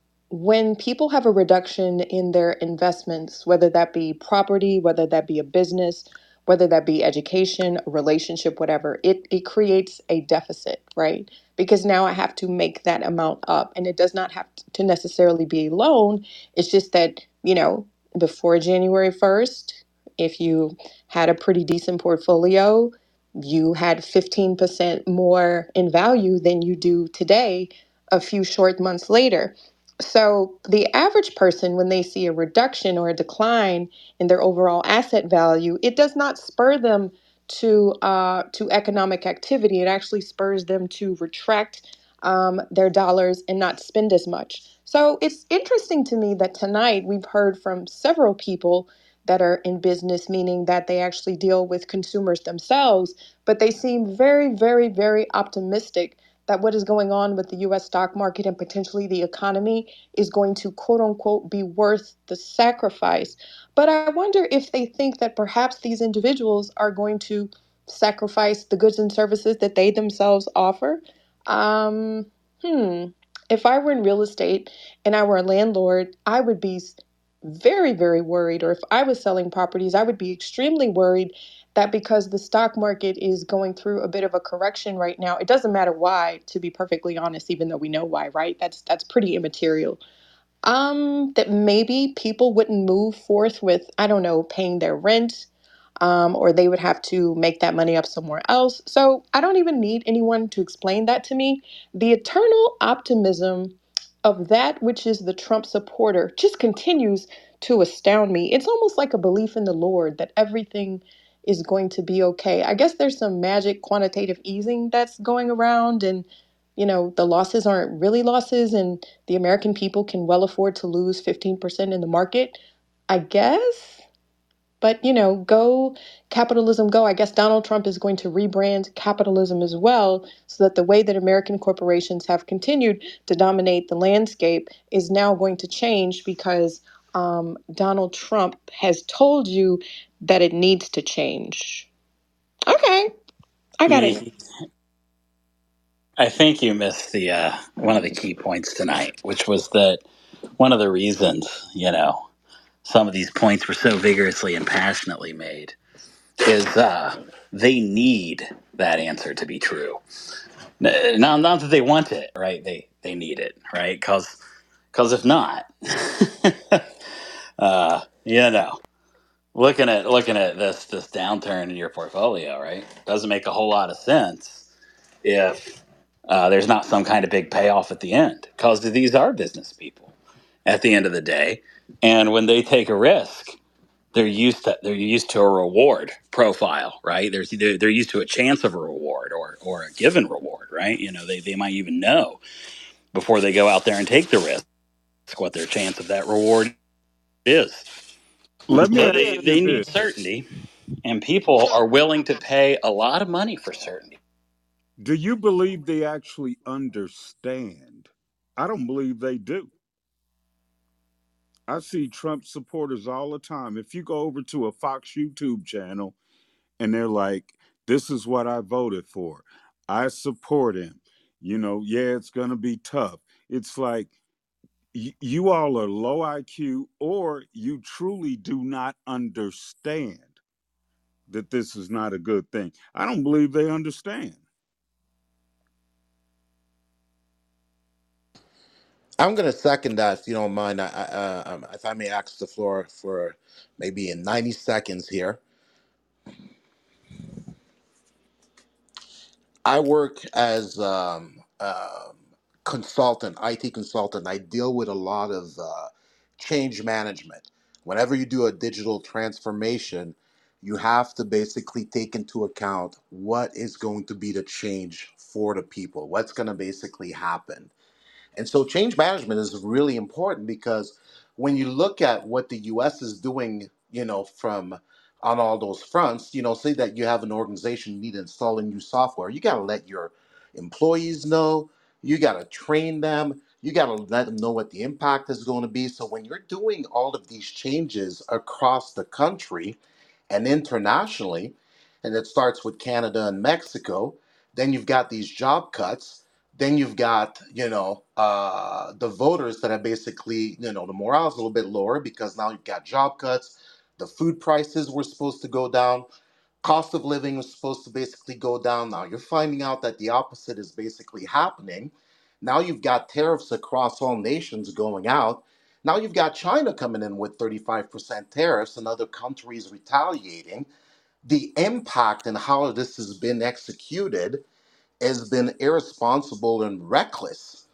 when people have a reduction in their investments, whether that be property, whether that be a business, whether that be education, a relationship, whatever, it, it creates a deficit, right? Because now I have to make that amount up. And it does not have to necessarily be a loan. It's just that, you know, before January first, if you had a pretty decent portfolio, you had fifteen percent more in value than you do today a few short months later. So the average person, when they see a reduction or a decline in their overall asset value, it does not spur them to uh, to economic activity. It actually spurs them to retract um, their dollars and not spend as much. So it's interesting to me that tonight we've heard from several people that are in business, meaning that they actually deal with consumers themselves, but they seem very, very, very optimistic that what is going on with the U S stock market and potentially the economy is going to quote unquote be worth the sacrifice. But I wonder if they think that perhaps these individuals are going to sacrifice the goods and services that they themselves offer. Um, hmm. If I were in real estate and I were a landlord, I would be very, very worried. Or if I was selling properties, I would be extremely worried that because the stock market is going through a bit of a correction right now, it doesn't matter why, to be perfectly honest, even though we know why, right? That's that's pretty immaterial. Um, that maybe people wouldn't move forth with, I don't know, paying their rent, um, or they would have to make that money up somewhere else. So I don't even need anyone to explain that to me. The eternal optimism of that which is the Trump supporter just continues to astound me. It's almost like a belief in the Lord that everything is going to be okay. I guess there's some magic quantitative easing that's going around, and you know, the losses aren't really losses, and the American people can well afford to lose fifteen percent in the market, I guess. But, you know, go capitalism, go. I guess Donald Trump is going to rebrand capitalism as well, so that the way that American corporations have continued to dominate the landscape is now going to change because um, Donald Trump has told you that it needs to change. Okay, I got it. Me, I think you missed the uh, one of the key points tonight, which was that one of the reasons, you know, some of these points were so vigorously and passionately made is uh, they need that answer to be true. N- Not, not that they want it, right? They they need it, right? Because because if not, uh, you know, looking at looking at this this downturn in your portfolio, right, doesn't make a whole lot of sense if uh, there's not some kind of big payoff at the end. Because these are business people at the end of the day, and when they take a risk, they're used to they're used to a reward profile, right? There's they're, they're used to a chance of a reward or or a given reward, right? You know, they they might even know before they go out there and take the risk what their chance of that reward is. Let me So ask they you they need this: certainty, and people are willing to pay a lot of money for certainty. do you believe they actually understand? I don't believe they do. I see Trump supporters all the time. If you go over to a Fox YouTube channel and they're like, this is what I voted for, I support him. You know, yeah, it's going to be tough. It's like, y- you all are low I Q, or you truly do not understand that this is not a good thing. I don't believe they understand. I'm going to second that, if you don't mind. I, I, uh, um, if I may ask the floor for maybe in ninety seconds here. I work as um, um consultant, I T consultant. I deal with a lot of uh, change management. Whenever you do a digital transformation, you have to basically take into account what is going to be the change for the people, what's going to basically happen. And so change management is really important because when you look at what the U S is doing, you know, from on all those fronts, you know, say that you have an organization, you need to install a new software, you got to let your employees know, you got to train them, you got to let them know what the impact is going to be. So when you're doing all of these changes across the country and internationally, and it starts with Canada and Mexico, then you've got these job cuts, then you've got, you know, uh, the voters that are basically, you know, the morale's a little bit lower because now you've got job cuts. The food prices were supposed to go down. Cost of living was supposed to basically go down. Now you're finding out that the opposite is basically happening. Now you've got tariffs across all nations going out. Now you've got China coming in with thirty-five percent tariffs and other countries retaliating. The impact and how this has been executed has been irresponsible and reckless.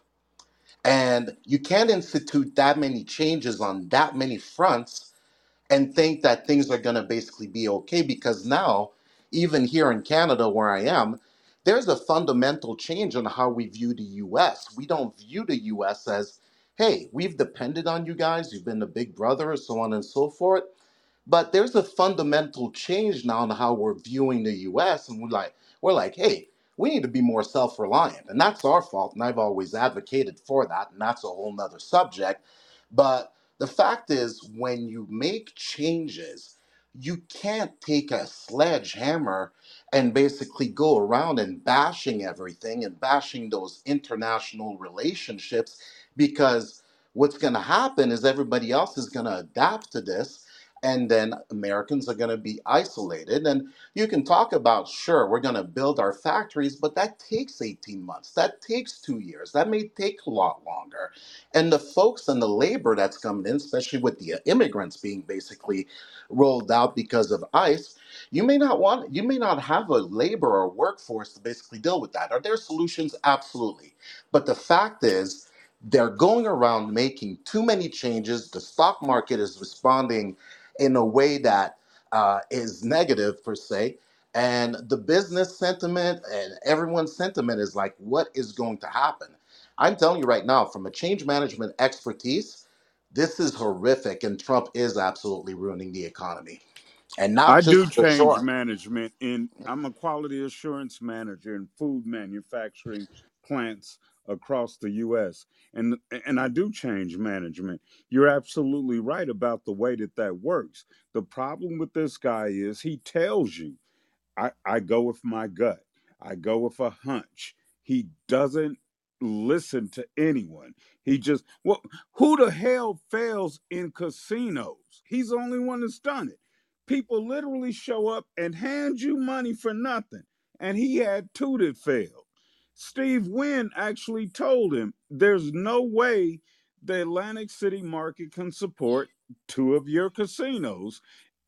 And you can't institute that many changes on that many fronts and think that things are going to basically be okay, because now, even here in Canada where I am, there's a fundamental change on how we view the U S. We don't view the U S as, hey, we've depended on you guys, you've been a big brother, so on and so forth. But there's a fundamental change now in how we're viewing the U S, and we're like, we're like, hey, we need to be more self-reliant, and that's our fault. And I've always advocated for that, and that's a whole nother subject. But the fact is, when you make changes, you can't take a sledgehammer and basically go around and bashing everything and bashing those international relationships, because what's going to happen is everybody else is going to adapt to this, and then Americans are going to be isolated. And you can talk about, sure, we're going to build our factories, but that takes eighteen months. That takes two years. That may take a lot longer. And the folks and the labor that's coming in, especially with the immigrants being basically rolled out because of ICE, you may not want, you may not have a labor or workforce to basically deal with that. Are there solutions? Absolutely. But the fact is, they're going around making too many changes. The stock market is responding in a way that uh, is negative per se, and the business sentiment and everyone's sentiment is like, what is going to happen? I'm telling you right now, from a change management expertise, this is horrific, and Trump is absolutely ruining the economy, and not I do just the change short. management in I'm a quality assurance manager in food manufacturing plants across the U S, and and I do change management. You're absolutely right about the way that that works. The problem with this guy is he tells you, I, I go with my gut. I go with a hunch. He doesn't listen to anyone. He just, well, who the hell fails in casinos? He's the only one that's done it. People literally show up and hand you money for nothing. And he had two that failed. Steve Wynn actually told him there's no way the Atlantic City market can support two of your casinos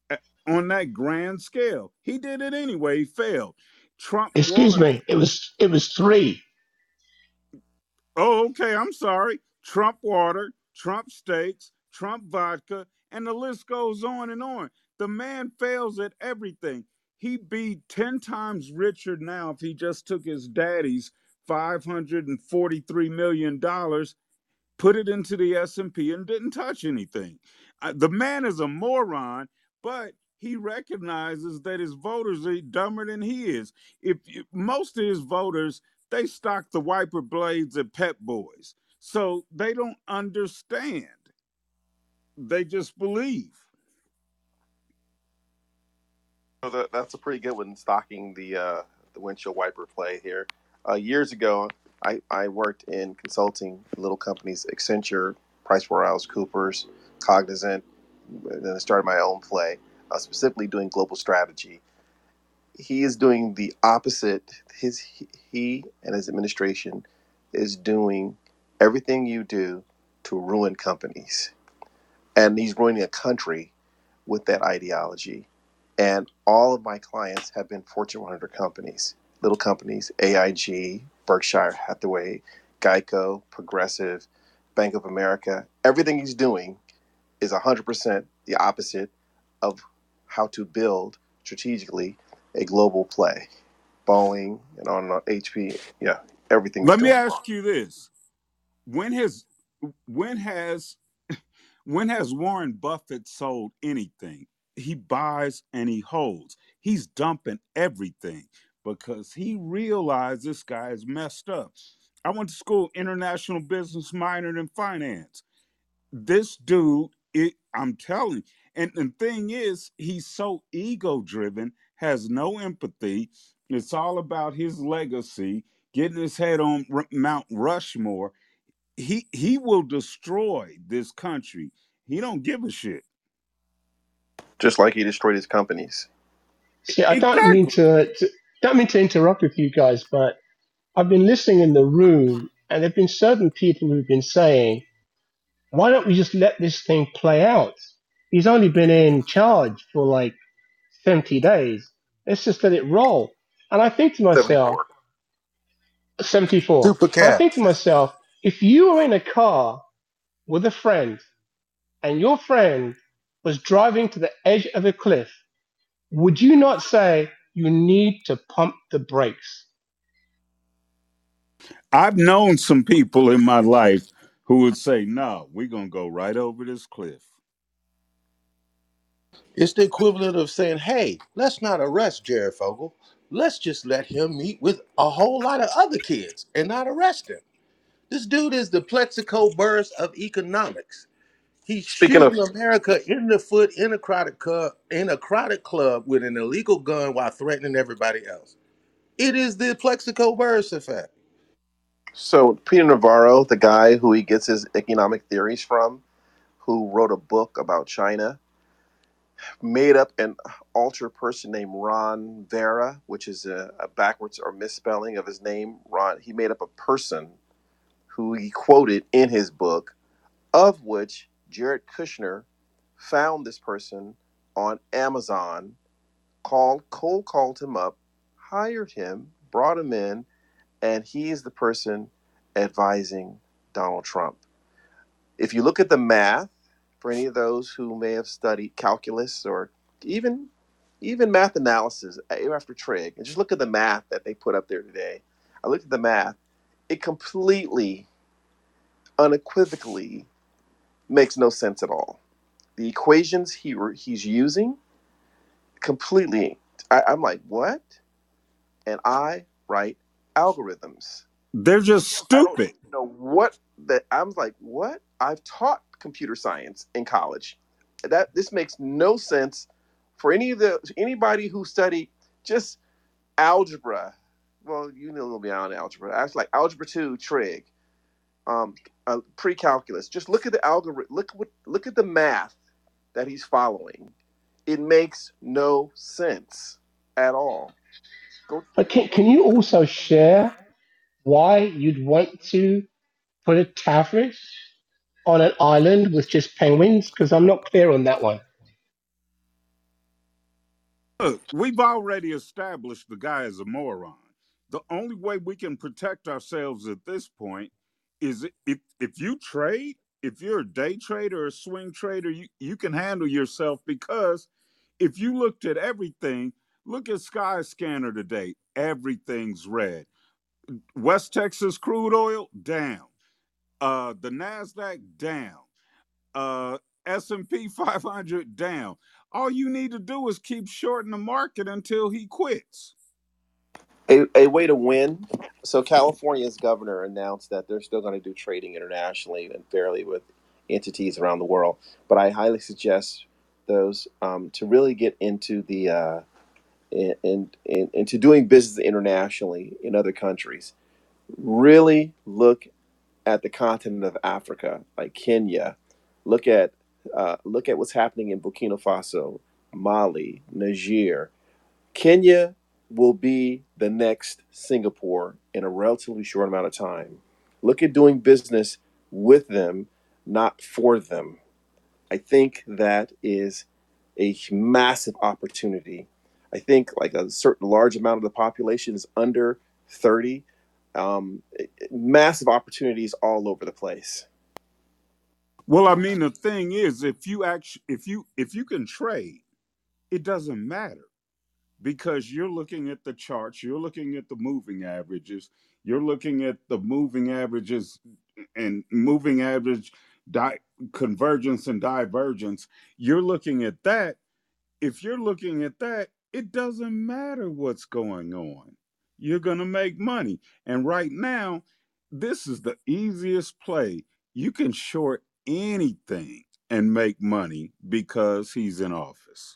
on that grand scale. He did it anyway. He failed. Trump Excuse Water. me. It was it was three. Oh, okay. I'm sorry. Trump Water, Trump Steaks, Trump Vodka, and the list goes on and on. The man fails at everything. He'd be ten times richer now if he just took his daddy's five hundred forty-three million dollars, put it into the S and P, and didn't touch anything. Uh, the man is a moron, but he recognizes that his voters are dumber than he is. If you, most of his voters, they stock the wiper blades at Pep Boys, so they don't understand. They just believe. So that, that's a pretty good one, stocking the uh, the windshield wiper play here. Uh, years ago, I, I worked in consulting for little companies, Accenture, PricewaterhouseCoopers, Cognizant, and then I started my own play, uh, specifically doing global strategy. He is doing the opposite. His he and his administration is doing everything you do to ruin companies, and he's ruining a country with that ideology. And all of my clients have been Fortune one hundred companies, little companies, A I G, Berkshire Hathaway, Geico, Progressive, Bank of America. Everything he's doing is one hundred percent the opposite of how to build strategically a global play. Boeing and on and on, H P, yeah, everything he's Let me doing. ask you this: When has when has when has Warren Buffett sold anything? He buys and he holds. He's dumping everything because he realized this guy is messed up. I went to school, international business, minored in finance. This dude, it, I'm telling you, and the thing is, he's so ego driven, has no empathy. It's all about his legacy, getting his head on R- Mount Rushmore. He he will destroy this country. He don't give a shit. Just like he destroyed his companies. See, I don't mean Exactly. to, to don't mean to interrupt with you guys, but I've been listening in the room, and there've been certain people who've been saying Why don't we just let this thing play out? He's only been in charge for like seventy days. Let's just let it roll. And I think to myself, seventy-four. seventy-four. Super And I cat. think to myself, if you were in a car with a friend and your friend was driving to the edge of a cliff, would you not say you need to pump the brakes? I've known some people in my life who would say, "No, we're gonna go right over this cliff." It's the equivalent of saying, hey, let's not arrest Jared Fogle. Let's just let him meet with a whole lot of other kids and not arrest him. This dude is the Plexico Burris of economics. He's Speaking of shooting America in the foot in a crowded club, in a crowded club with an illegal gun while threatening everybody else. It is the Plexico Burris effect. so Peter Navarro, the guy who he gets his economic theories from, who wrote a book about China, made up an alter person named Ron Vera, which is a, a backwards or misspelling of his name. Ron. He made up a person who he quoted in his book, of which Jared Kushner found this person on Amazon, called, cold called him up, hired him, brought him in, and he is the person advising Donald Trump. If you look at the math, for any of those who may have studied calculus or even even math analysis after trig, and just look at the math that they put up there today. I looked at the math; it completely, unequivocally makes no sense at all. The equations he he's using completely. I, I'm like, what? And I write algorithms. They're just I don't stupid. know what that. I was like, what? I've taught computer science in college. That this makes no sense for any of the anybody who studied just algebra. Well, you know a little beyond algebra. Actually, like algebra two, trig, um, uh, pre-calculus. Just look at the algorithm. Look what look at the math that he's following. It makes no sense at all. Go. But can, can you also share why you'd want to put a tariff on an island with just penguins? Because I'm not clear on that one. Look, we've already established the guy is a moron. The only way we can protect ourselves at this point is if if you trade, if you're a day trader or a swing trader, you, you can handle yourself because if you looked at everything, look at Skyscanner today, everything's red. West Texas crude oil down. Uh, the Nasdaq down. Uh, S and P five hundred down. All you need to do is keep shorting the market until he quits. A, a way to win. So California's governor announced that they're still going to do trading internationally and fairly with entities around the world. But I highly suggest those um, to really get into the uh, in, in, in, into doing business internationally in other countries. Really look at the continent of Africa, like Kenya. Look at uh, look at what's happening in Burkina Faso, Mali, Niger. Kenya will be the next Singapore in a relatively short amount of time. Look at doing business with them, not for them. I think that is a massive opportunity. I think like a certain large amount of the population is under thirty. Um, massive opportunities all over the place. Well, I mean, the thing is, if you actually, if you if you can trade, it doesn't matter because you're looking at the charts, you're looking at the moving averages, you're looking at the moving averages and moving average di- convergence and divergence. You're looking at that. If you're looking at that, it doesn't matter what's going on. You're going to make money. And right now, this is the easiest play. You can short anything and make money because he's in office.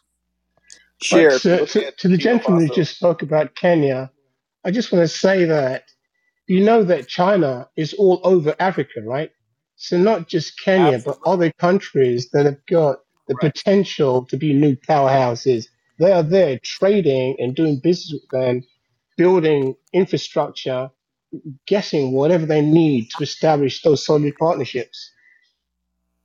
But Share if you to, look to, at to the Burkina gentleman who Faso. just spoke about Kenya, I just want to say that you know that China is all over Africa, right? So not just Kenya, but Absolutely other countries that have got the correct. potential to be new powerhouses. They are there trading and doing business with them, building infrastructure, getting whatever they need to establish those solid partnerships.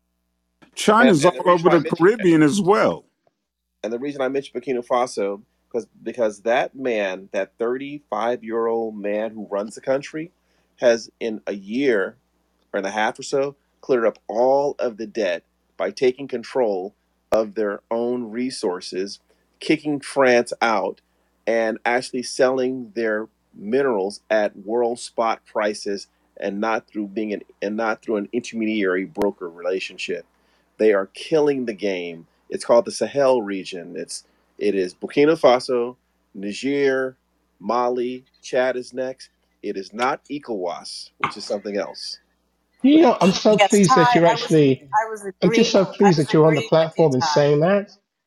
And China's and the all reason over why I the mentioned Caribbean as well. and the reason I mentioned Burkina Faso because because that man, that thirty-five year old man who runs the country, has in a year or and a half or so cleared up all of the debt by taking control of their own resources, kicking France out, and actually selling their minerals at world spot prices and not through being an and not through an intermediary broker relationship. They are killing the game. It's called the Sahel region. It's it is Burkina Faso, Niger, Mali, Chad is next. It is not ECOWAS, which is something else. You know, I'm so Yes, pleased that Ty, you're I was actually. I was I'm just agreeing so I pleased was that you're on the agreeing with you, platform and Ty. saying that.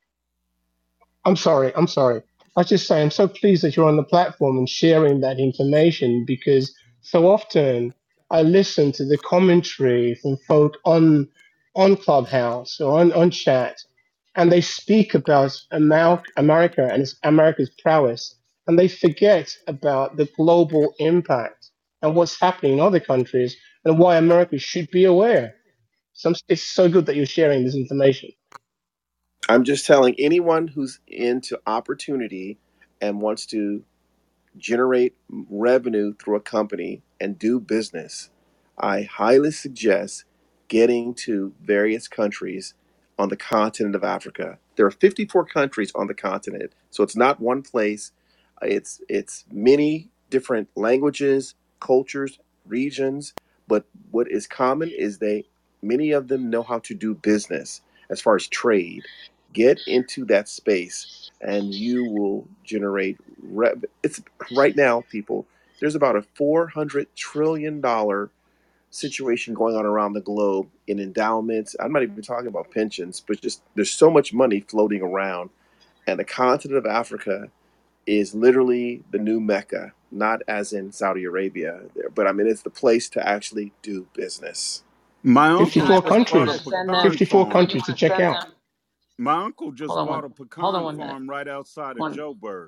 I'm sorry. I'm sorry. I was just saying, I'm so pleased that you're on the platform and sharing that information because so often I listen to the commentary from folk on on Clubhouse or on, on chat, and they speak about Amer- America and its America's prowess, and they forget about the global impact and what's happening in other countries and why America should be aware. So I'm- it's so good that you're sharing this information. I'm just telling anyone who's into opportunity and wants to generate revenue through a company and do business, I highly suggest getting to various countries on the continent of Africa. There are fifty-four countries on the continent, so it's not one place. It's it's many different languages, cultures, regions, but what is common is they many of them know how to do business as far as trade. Get into that space and you will generate rev. It's right now, people, there's about a four hundred trillion dollar situation going on around the globe in endowments. I'm not even talking about pensions, but just there's so much money floating around, and the continent of Africa is literally the new Mecca, not as in Saudi Arabia, but I mean it's the place to actually do business. My uncle Ty, fifty-four would just you bought want a to countries. send them? pecan fifty-four Would farm. you countries to want to check send out. them? My uncle Hold just on bought one. a Hold on pecan one minute. farm right outside of One. Joburg.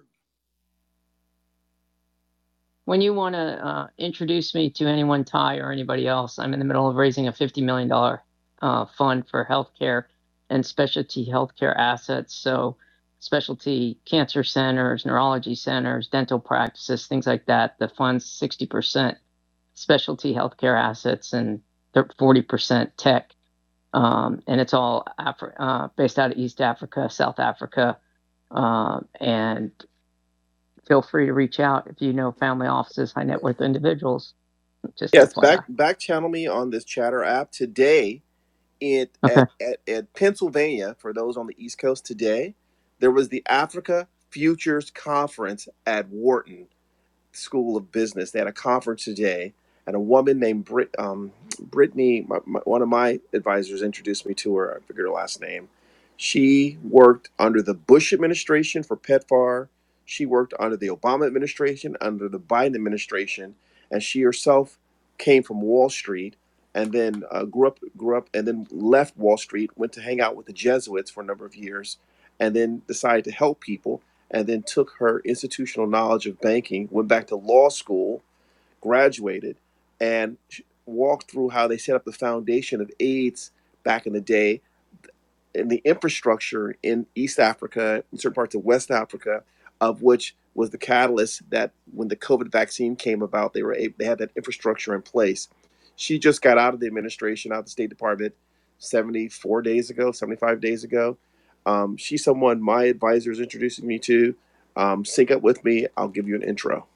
When you want to uh, introduce me to anyone, Ty, or anybody else, I'm in the middle of raising a fifty million dollars uh, fund for healthcare and specialty healthcare assets. So, specialty cancer centers, neurology centers, dental practices, things like that. The fund's sixty percent specialty healthcare assets and forty percent tech. Um, and it's all Afri- uh, based out of East Africa, South Africa, uh, and feel free to reach out if you know family offices, high net worth individuals. Just Yes, back F Y I. back channel me on this Chatter app today. It Okay. at, at, at Pennsylvania, for those on the East Coast today, there was the Africa Futures Conference at Wharton School of Business. They had a conference today, and a woman named Brit, um, Brittany, my, my, one of my advisors, introduced me to her. I forget her last name. She worked under the Bush administration for PEPFAR. She worked under the Obama administration, under the Biden administration, and she herself came from Wall Street and then uh, grew up, grew up, and then left Wall Street, went to hang out with the Jesuits for a number of years, and then decided to help people and then took her institutional knowledge of banking, went back to law school, graduated, and walked through how they set up the foundation of AIDS back in the day and the infrastructure in East Africa, in certain parts of West Africa, of which was the catalyst that when the COVID vaccine came about, they were able, they had that infrastructure in place. She just got out of the administration, out of the State Department, seventy-four days ago, seventy-five days ago. Um, she's someone my advisor is introducing me to. Um, sync up with me. I'll give you an intro.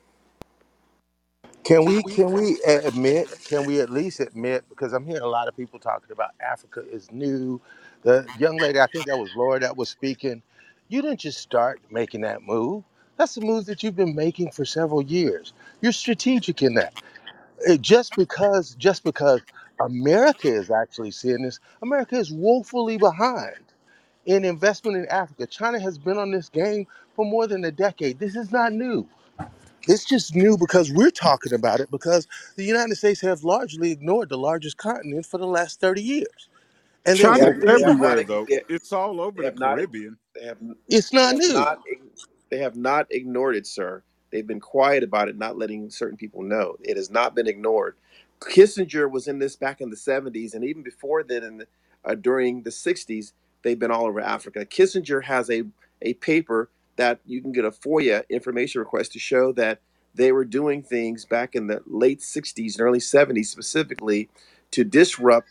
Can we can we admit? Can we at least admit? Because I'm hearing a lot of people talking about Africa is new. The young lady, I think that was Laura, that was speaking. You didn't just start making that move. That's the move that you've been making for several years. You're strategic in that. It, just because just because America is actually seeing this, America is woefully behind in investment in Africa. China has been on this game for more than a decade. This is not new. It's just new because we're talking about it because the United States have largely ignored the largest continent for the last thirty years. And They China's therefore, have we're they have not everywhere, though. they, It's all over they the have not Caribbean. they have it's they not have new. not they have not ignored it, sir. They've been quiet about it, not letting certain people know. It has not been ignored. Kissinger was in this back in the seventies, and even before then, in the, uh, during the sixties, they've been all over Africa. Kissinger has a, a paper that you can get a FOIA information request to show that they were doing things back in the late sixties and early seventies specifically to disrupt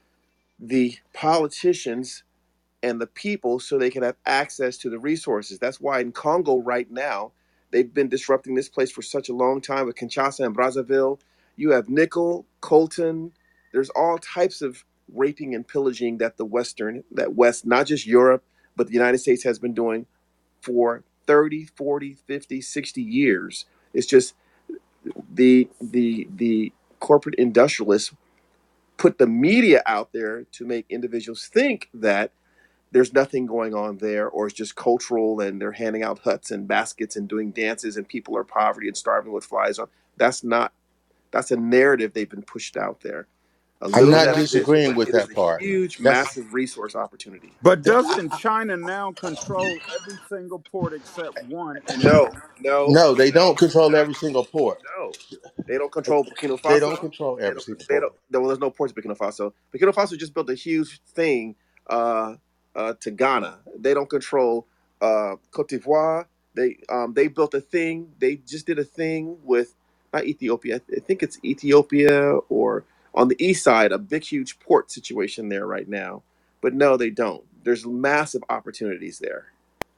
the politicians and the people so they can have access to the resources. That's why in Congo right now, they've been disrupting this place for such a long time with Kinshasa and Brazzaville. You have nickel, coltan, there's all types of raping and pillaging that the Western, that West, not just Europe, but the United States has been doing for thirty, forty, fifty, sixty years. It's just the the the corporate industrialists put the media out there to make individuals think that there's nothing going on there, or it's just cultural and they're handing out huts and baskets and doing dances and people are poverty and starving with flies on. That's not, that's a narrative they've been pushed out there. A I'm little bit not of this, disagreeing but with it is that a part. huge, That's massive resource opportunity. But that, doesn't China now control every single port except one in No, Africa? no, no, they no, don't control every single port. no. They don't control Burkina They don't Faso. control They every don't. single They port. don't. Well, there's no ports in Burkina Faso. Burkina Faso just built a huge thing uh, uh, to Ghana. They don't control uh, Cote d'Ivoire. They um, they built a thing. They just did a thing with not Ethiopia. I think it's Ethiopia or on the east side, a big huge port situation there right now. But no, they don't. There's massive opportunities there.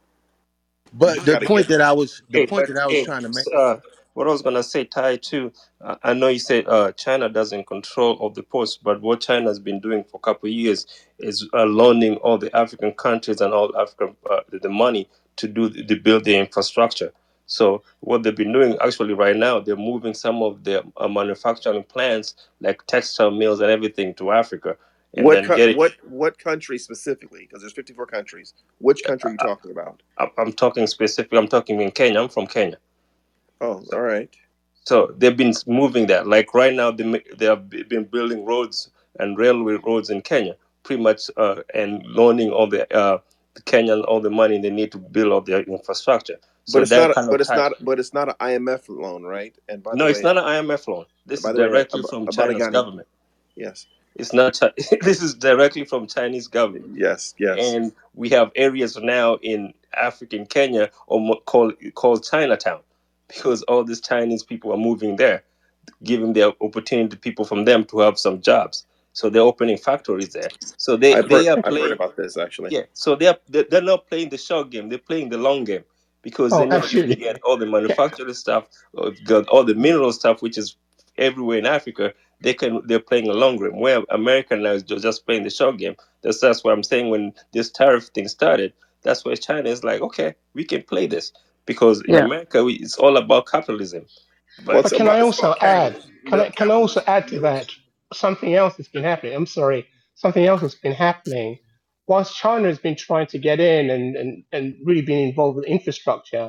You But just the got to get point that there. I was the Hey, point but that I was hey, trying to make. uh, what I was gonna say, Ty, too. Uh, I know you said uh, China doesn't control of the ports, but what China has been doing for a couple of years is uh, loaning all the African countries and all African uh, the money to do the, to build the infrastructure. So what they've been doing actually right now, they're moving some of their uh, manufacturing plants, like textile mills and everything, to Africa, and What then co- getting. what what country specifically? Because there's fifty-four countries. Which country are you talking about? I, I'm talking specifically. I'm talking in Kenya. I'm from Kenya. Oh, all right. So they've been moving that. Like right now, they ma- they have been building roads and railway roads in Kenya, pretty much, uh, and loaning all the uh, the Kenyan all the money they need to build all their infrastructure. But So it's that not. kind But of it's type. not. But it's not an I M F loan, right? And by the No, it's way, not an I M F loan. This is by the way, directly Ab- from China's Abadagani. government. Yes. It's not. Chi- this is directly from Chinese government, Yes. Yes. and we have areas now in African Kenya, or called called Chinatown, because all these Chinese people are moving there, giving the opportunity to people from them to have some jobs. So they're opening factories there. So they I've heard. they are I've heard playing, about this actually. yeah. So they're they're they're not playing the short game. They're playing the long game, because they Oh, know if they can absolutely. get all the manufacturing stuff, or if got all the mineral stuff, which is everywhere in Africa. They can they're playing a long game. Where America now is ju- just playing the short game. That's that's what I'm saying. When this tariff thing started, that's where China is like, okay, we can play this, because in Yeah. America we, it's all about capitalism. Well, But it's But can I about. It's also about add? capitalism. Can I Mil- can I also capitalism add and to that militarism. something else that's been happening? I'm sorry, something else that's been happening. Whilst China has been trying to get in and, and, and really been involved with infrastructure,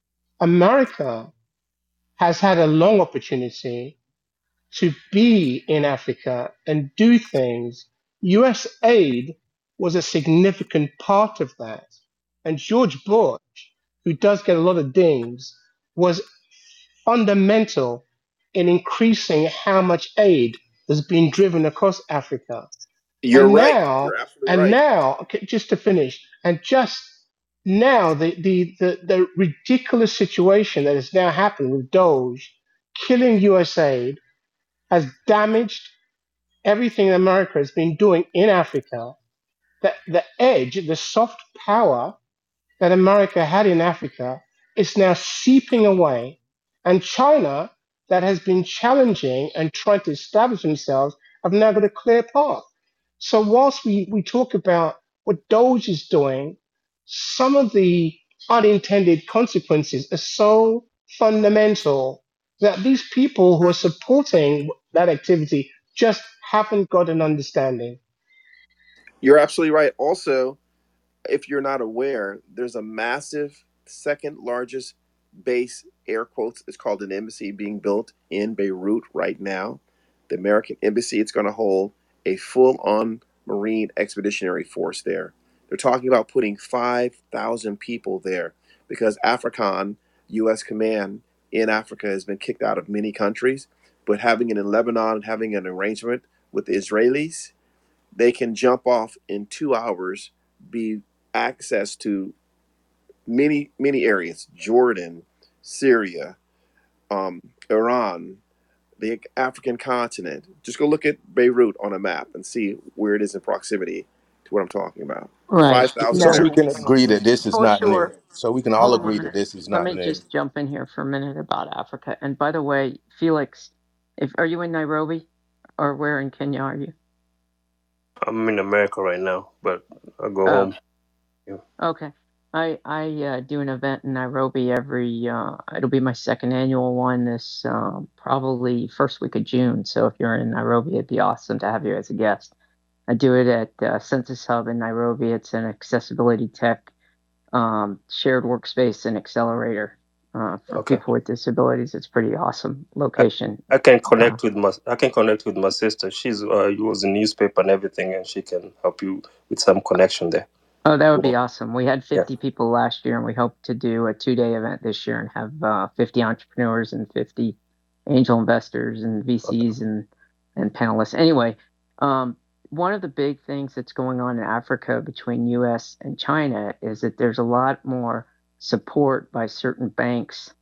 America has had a long opportunity to be in Africa and do things. U S aid was a significant part of that. And George Bush, who does get a lot of dings, was fundamental in increasing how much aid has been driven across Africa. You're And right. now, You're absolutely and right. now, okay, just to finish, and just now, the, the, the, the ridiculous situation that has now happened with Doge killing U S aid has damaged everything America has been doing in Africa. The, the edge, the soft power that America had in Africa is now seeping away. And China, that has been challenging and trying to establish themselves, have now got a clear path. So, whilst we, we talk about what Doge is doing, some of the unintended consequences are so fundamental that these people who are supporting that activity just haven't got an understanding. You're absolutely right. Also, if you're not aware, there's a massive second largest base, air quotes, it's called an embassy being built in Beirut right now. The American embassy, it's going to hold a full on Marine expeditionary force there. They're talking about putting five thousand people there because AFRICOM, U S command in Africa, has been kicked out of many countries. But having it in Lebanon and having an arrangement with the Israelis, they can jump off in two hours, be access to many many areas: Jordan, Syria, um, Iran, the African continent. Just go look at Beirut on a map and see where it is in proximity to what I'm talking about. Right. five thousand So we No, can seconds. agree that this is for not sure. new. So we can all Hold on a agree that minute. this is Let not me new. just jump in here for a minute about Africa. And by the way, Felix, if are you in Nairobi or where in Kenya are you? I'm in America right now, but I'll go Oh, home. Yeah. okay. I I uh, do an event in Nairobi every. Uh, it'll be my second annual one this um, probably first week of June. So if you're in Nairobi, it'd be awesome to have you as a guest. I do it at uh, Census Hub in Nairobi. It's an accessibility tech um, shared workspace and accelerator uh, for Okay. people with disabilities. It's pretty awesome I, location. I can Uh, connect with my I can connect with my sister. She's uh was in newspaper and everything, and she can help you with some connection there. oh, that would Yeah. be awesome. We had Yeah. fifty people last year, and we hope to do a two-day event this year and have uh, fifty entrepreneurs and fifty angel investors and V Okay. Cs and and panelists. Anyway, um, one of the big things that's going on in Africa between U S and China is that there's a lot more support by certain banks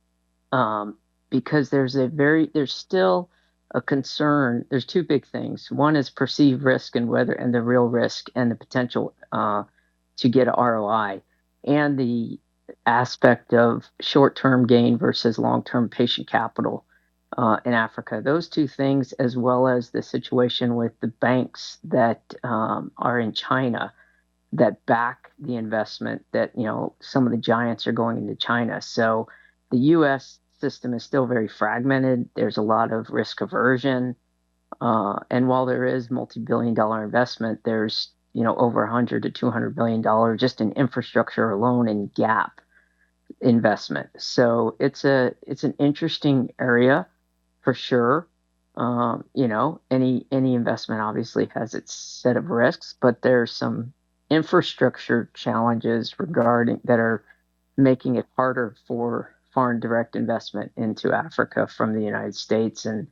um, because there's a very there's still a concern. There's two big things. One is perceived risk and whether and the real risk and the potential uh, to get a R O I, and the aspect of short-term gain versus long-term patient capital uh, in Africa. Those two things, as well as the situation with the banks that um, are in China that back the investment that you know some of the giants are going into China. So the U S system is still very fragmented. There's a lot of risk aversion, uh, and while there is multi-billion-dollar investment, there's you know over one hundred to two hundred billion dollars just in infrastructure alone in gap investment. So it's a it's an interesting area for sure. Um, you know, any any investment obviously has its set of risks, but there's some infrastructure challenges regarding that are making it harder for foreign direct investment into Africa from the United States, and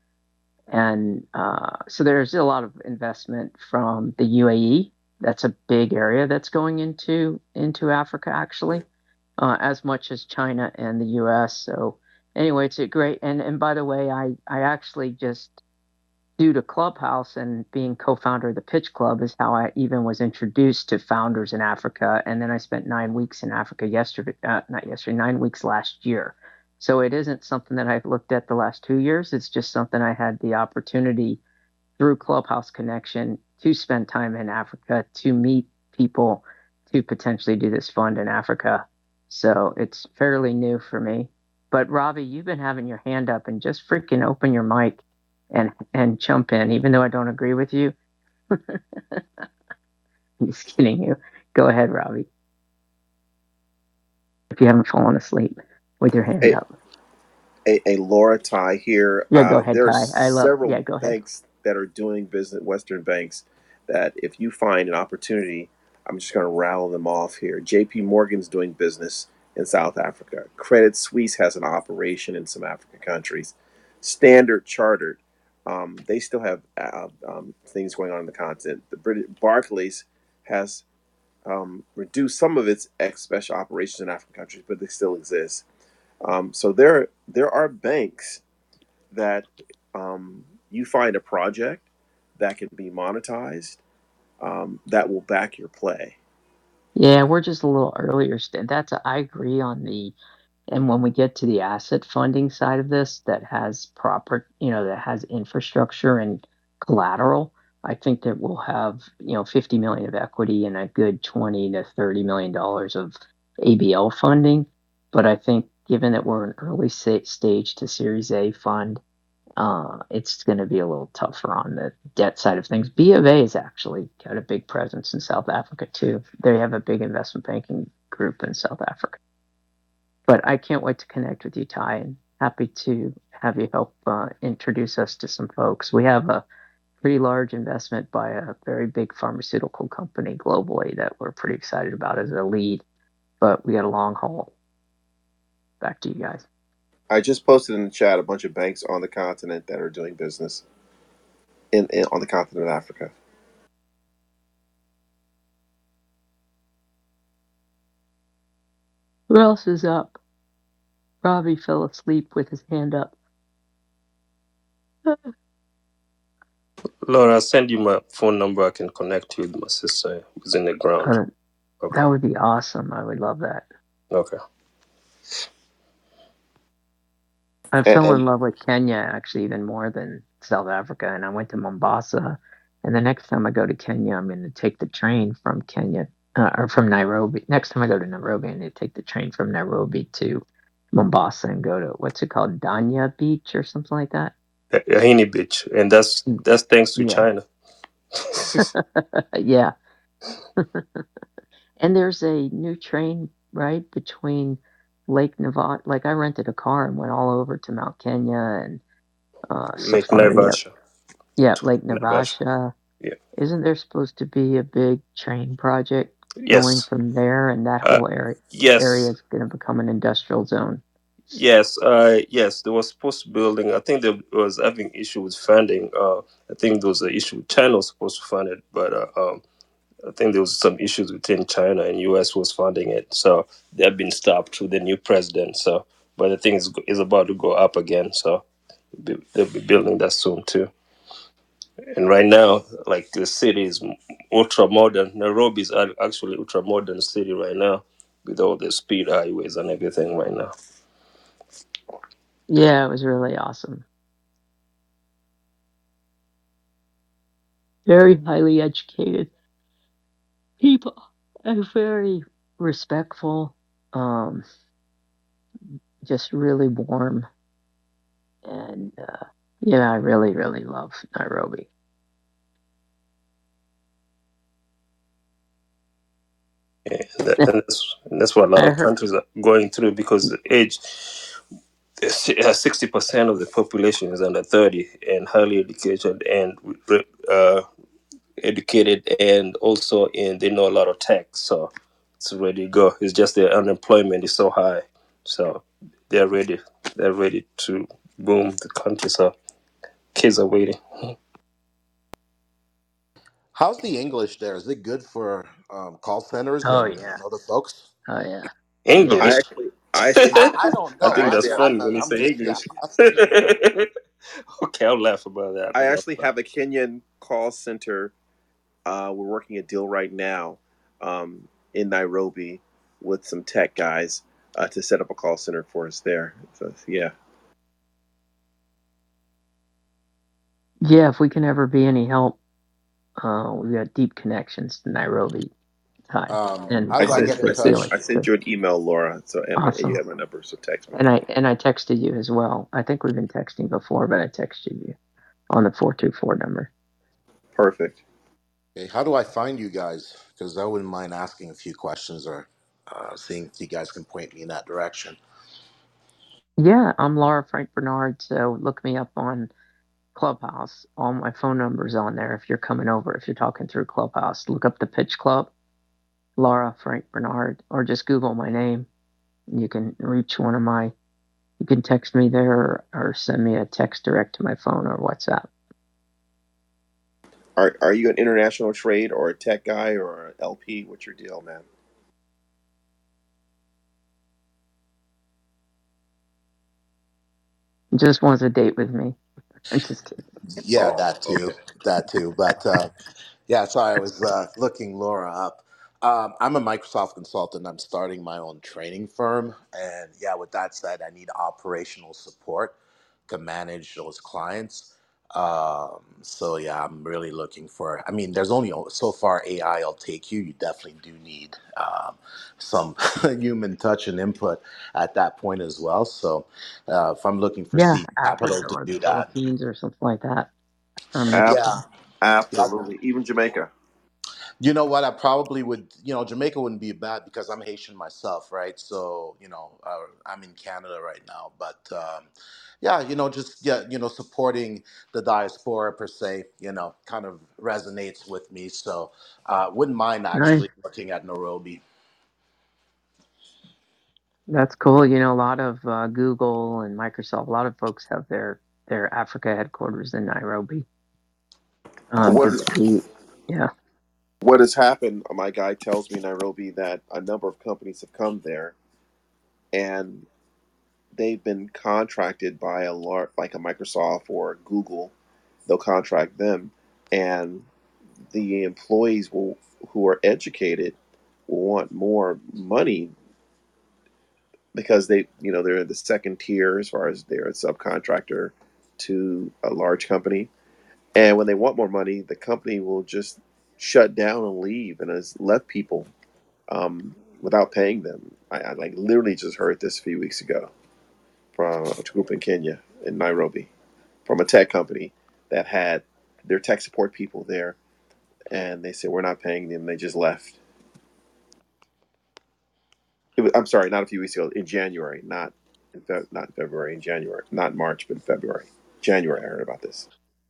and uh, so there's a lot of investment from the U A E. That's a big area that's going into into Africa actually, uh, as much as China and the U S. So anyway, it's a great and and by the way, I I actually just due to Clubhouse and being co-founder of the Pitch Club is how I even was introduced to founders in Africa. And then I spent nine weeks in Africa yesterday, uh, not yesterday, nine weeks last year. So it isn't something that I've looked at the last two years. It's just something I had the opportunity through Clubhouse Connection to spend time in Africa, to meet people, to potentially do this fund in Africa. So it's fairly new for me. But Robbie, you've been having your hand up and just freaking open your mic and and jump in, even though I don't agree with you. I'm just kidding you. Go ahead, Robbie. If you haven't fallen asleep with your hand A, up. a, a Laura Ty here. Yeah, go Uh, ahead, there are Ty. I love several yeah, go ahead. banks that are doing business, Western banks, that if you find an opportunity, I'm just going to rattle them off here. J P Morgan's doing business in South Africa. Credit Suisse has an operation in some African countries. Standard Chartered, um, they still have uh, um, things going on in the continent. The British Barclays has um, reduced some of its ex special operations in African countries, but they still exist. Um, so there, there are banks that um, you find a project that can be monetized um, that will back your play. Yeah, we're just a little earlier. St- that's a, I agree on the and when we get to the asset funding side of this that has proper, you know, that has infrastructure and collateral, I think that we'll have, you know, fifty million of equity and a good twenty to thirty million dollars of A B L funding. But I think given that we're an early stage to Series A fund, uh, it's going to be a little tougher on the debt side of things. B of A has actually got a big presence in South Africa too. They have a big investment banking group in South Africa. But I can't wait to connect with you, Ty, and happy to have you help uh, introduce us to some folks. We have a pretty large investment by a very big pharmaceutical company globally that we're pretty excited about as a lead, but we got a long haul. Back to you guys. I just posted in the chat a bunch of banks on the continent that are doing business in, in on the continent of Africa. Who else is up? Robbie fell asleep with his hand up. Laura, I'll send you my phone number. I can connect you with my sister who's in the ground. Uh, Okay. that would be awesome. I would love that. Okay. I And, fell in and love with Kenya actually even more than South Africa, and I went to Mombasa. And the next time I go to Kenya, I'm going to take the train from Kenya uh, or from Nairobi. Next time I go to Nairobi, I'm going to take the train from Nairobi to Mombasa and go to what's it called, Danya Beach or something like that. Ahini Beach, and that's that's thanks to Yeah, China. yeah. And there's a new train right between Lake Nevada. Like I rented a car and went all over to Mount Kenya and uh, Lake Safari. Naivasha. Yeah, Lake Naivasha. Navasha. Yeah. Isn't there supposed to be a big train project going Yes. from there, and that Uh, whole area area yes. is going to become an industrial zone? Yes. Uh, yes. They were supposed to building. I think there was having issue with funding. Uh, I think there was an issue. China was supposed to fund it, but uh, um, I think there was some issues within China and U S was funding it. So they have been stopped through the new president. So, but the thing is is about to go up again. So be- they'll be building that soon too. And right now, like the city is ultra modern. Nairobi is ac- actually ultra modern city right now, with all the speed highways and everything right now. Yeah, it was really awesome. Very highly educated people and very respectful. Um, just really warm, and uh, yeah, I really, really love Nairobi. Yeah, and, that, and, that's, and that's what a lot I of heard, countries are going through because the age, sixty percent of the population is under thirty and highly educated and uh, educated, and also in they know a lot of tech. So it's ready to go. It's just the unemployment is so high, so they're ready. They're ready to boom the country. So kids are waiting. How's the English there? Is it good for um, call centers oh and, yeah, and other folks? oh yeah, yeah. I English. actually, I actually I, have, I don't I know. think I I that's actually, mean, have, I, funny when I- you I'm say just yeah, English. asking. Okay, I'll laugh about that. I I love actually that. have a Kenyan call center. Uh, we're working a deal right now um, in Nairobi with some tech guys uh, to set up a call center for us there. So yeah, Yeah, if we can ever be any help, uh, we've got deep connections to Nairobi High Um, and how I do I sent, get in obviously I sent, touch? I Felix sent too. you an email, Laura. So and you Awesome. have my number, so text me. And I and I texted you as well. I think we've been texting before, but I texted you on the four two four number. Perfect. Okay, how do I find you guys? Because I wouldn't mind asking a few questions or uh, seeing if you guys can point me in that direction. Yeah, I'm Laura Frank Bernard, so look me up on Clubhouse. All my phone numbers on there if you're coming over, if you're talking through Clubhouse. Look up the Pitch Club, Laura Frank Bernard, or just Google my name. You can reach one of my you can text me there or, or send me a text direct to my phone or WhatsApp. Are are you an international trade or a tech guy or an L P? What's your deal, man? Just wants a date with me. I'm just kidding. Yeah, Oh, that too, okay. that too. But uh, yeah, sorry, I was uh, looking Laura up. Um, I'm a Microsoft consultant. I'm starting my own training firm, and yeah, with that said, I need operational support to manage those clients. Um, so yeah, I'm really looking for. I mean, there's only so far A I will take you. You definitely do need um, some human touch and input at that point as well. So uh, if I'm looking for Yeah, seed capital Africa to or the do that, Philippines or something like that, or Ab- yeah. Mexico. Yeah, Absolutely. Even Jamaica. you know what? I probably would. You know, Jamaica wouldn't be bad because I'm Haitian myself, right? So, you know, uh, I'm in Canada right now. But um, yeah, you know, just yeah, you know, supporting the diaspora per se, you know, kind of resonates with me. So, uh, wouldn't mind Nice. actually looking at Nairobi. That's cool. You know, a lot of uh, Google and Microsoft, a lot of folks have their their Africa headquarters in Nairobi. Um, What just to be, yeah, what has happened? My guy tells me in Nairobi that a number of companies have come there, and they've been contracted by a large, like a Microsoft or Google. They'll contract them, and the employees will who are educated will want more money because they, you know, they're in the second tier as far as they're a subcontractor to a large company. And when they want more money, the company will just shut down and leave and has left people um, without paying them. I, I like literally just heard this a few weeks ago from a group in Kenya, in Nairobi, from a tech company that had their tech support people there, and they said we're not paying them. They just left. It was, I'm sorry, not a few weeks ago. In January, not in Fe- not in February. In January, not March, but in February. January, I heard about this.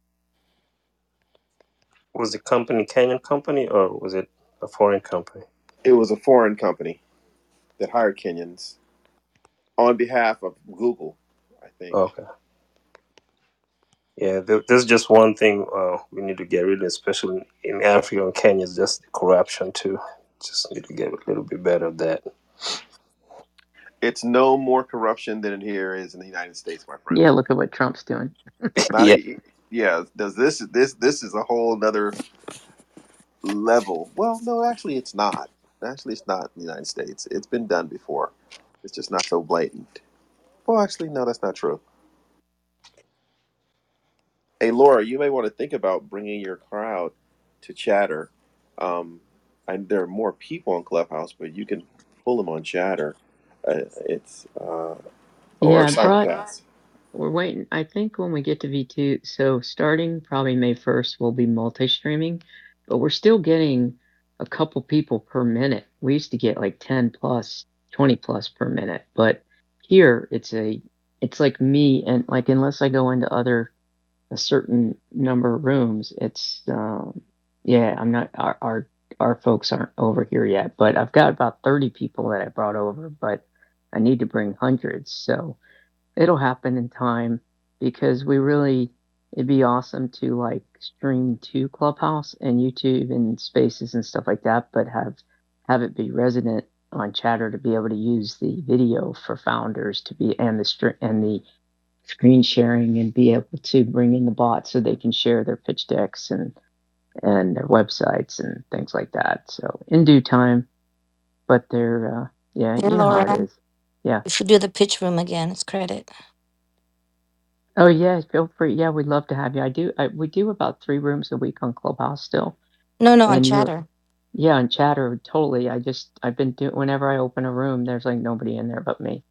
Was the company Kenyan company or was it a foreign company? It was a foreign company that hired Kenyans on behalf of Google, I think. Okay. Yeah, there, there's just one thing uh, we need to get rid of, especially in Africa and Kenya, is just corruption too. Just need to get a little bit better at that. It's no more corruption than here is in the United States, my friend. Yeah, look at what Trump's doing. Not Yeah, a, yeah. Does this this this is a whole other level? Well, no, actually, it's not. Actually, it's not in the United States. It's been done before. It's just not so blatant. Well, actually, no, that's not true. Hey, Laura, you may want to think about bringing your crowd to Chatter. Um, and there are more people on Clubhouse, but you can pull them on Chatter. Uh, it's uh, or Yeah, I brought. Simulcast. We're waiting. I think when we get to V two, so starting probably May first, we'll be multi-streaming, but we're still getting a couple people per minute. We used to get like ten plus, twenty plus per minute, but here it's a, it's like me and like unless I go into other a certain number of rooms, it's um yeah, I'm not our our our folks aren't over here yet, but I've got about thirty people that I brought over, but I need to bring hundreds, so it'll happen in time because we really it'd be awesome to like stream to Clubhouse and YouTube and Spaces and stuff like that, but have have it be resident on Chatter to be able to use the video for founders to be and the str- and the screen sharing and be able to bring in the bots so they can share their pitch decks and and their websites and things like that. So in due time, but they're uh, yeah, Hey, you know how it Laura, is. Yeah. we should do the pitch room again. It's credit. Oh yeah, feel free. Yeah, we'd love to have you. I do. I, we do about three rooms a week on Clubhouse still, No, no, on and you're Chatter. yeah on Chatter totally. I just I've been doing whenever I open a room, there's like nobody in there but me.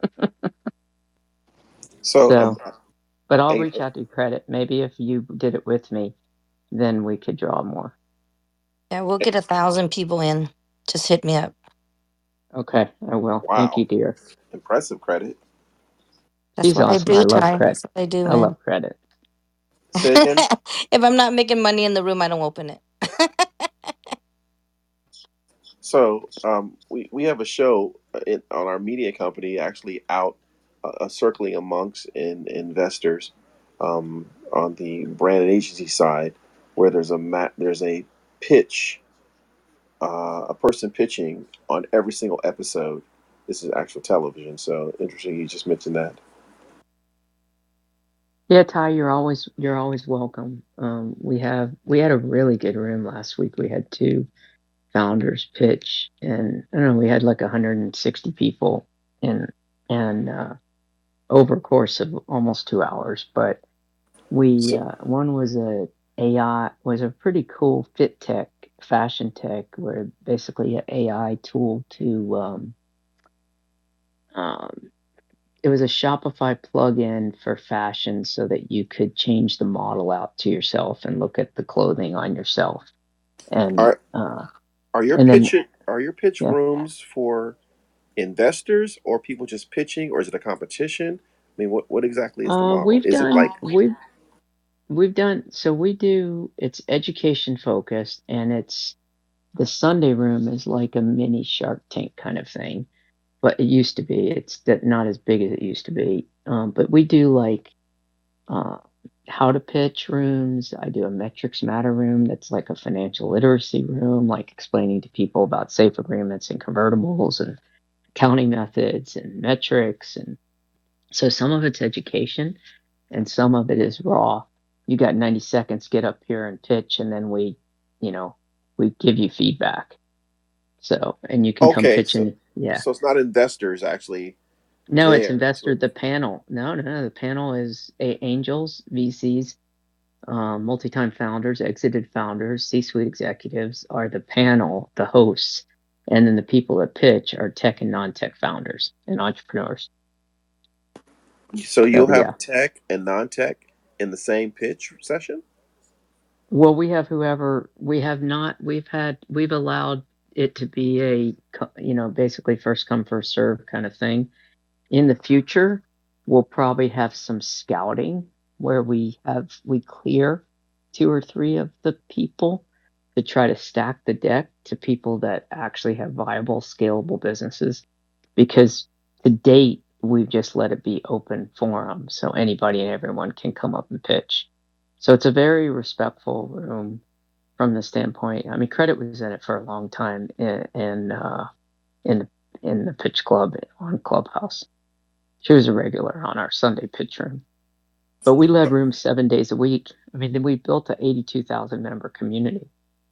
So, um, So, but I'll hey, reach out to credit. Maybe if you did it with me, then we could draw more. Yeah, we'll get a thousand people in. Just hit me up. Okay, I will. Thank you, wow, dear. impressive credit. That's She's what I awesome. I do, love Ty. credit. That's what I do, I man. love credit. Say again. If I'm not making money in the room, I don't open it. So, um, we we have a show uh, in, on our media company actually out uh, uh, circling amongst in, investors um, on the brand and agency side, where there's a ma- there's a pitch, uh, a person pitching on every single episode. This is actual television, so interesting. You just mentioned that. Yeah, Ty, you're always you're always welcome. Um, we have we had a really good room last week. We had two founders pitch, and I don't know, we had like one hundred sixty people in and uh, over a course of almost two hours. But we So, uh, one was a AI was a pretty cool fit tech fashion tech where basically an A I tool to um, um, it was a Shopify plugin for fashion so that you could change the model out to yourself and look at the clothing on yourself. And are uh, are your and then pitch are your pitch yeah, rooms for investors or people just pitching, or is it a competition? I mean, what what exactly is the uh, model? we've Is it done like we've we've done so we do it's education focused and it's the Sunday room is like a mini Shark Tank kind of thing, but it used to be. It's that not as big as it used to be. Um, but we do like uh, how to pitch rooms. I do a metrics matter room that's like a financial literacy room, like explaining to people about safe agreements and convertibles and counting methods and metrics, and so some of it's education and some of it is raw. You got ninety seconds, get up here and pitch, and then we, you know, we give you feedback. So, and you can come Okay, pitch so in. Yeah. so it's not investors actually No, it's there. investor, So the panel. No, no, no. The panel is a- angels, V Cs, um, multi-time founders, exited founders, C-suite executives are the panel, the hosts. And then the people that pitch are tech and non-tech founders and entrepreneurs. so So, you'll yeah. have tech and non-tech in the same pitch session? Well, we have whoever we have not. We've had we've allowed it to be a you know basically first come first serve kind of thing. In the future, we'll probably have some scouting where we have we clear two or three of the people to try to stack the deck to people that actually have viable, scalable businesses. Because to date, we've just let it be open forum so anybody and everyone can come up and pitch. So it's a very respectful room from the standpoint. I mean, Credit was in it for a long time in in uh, in, in the pitch club on Clubhouse. She was a regular on our Sunday pitch room. But we led rooms seven days a week. I mean, then we built an eighty-two thousand member community.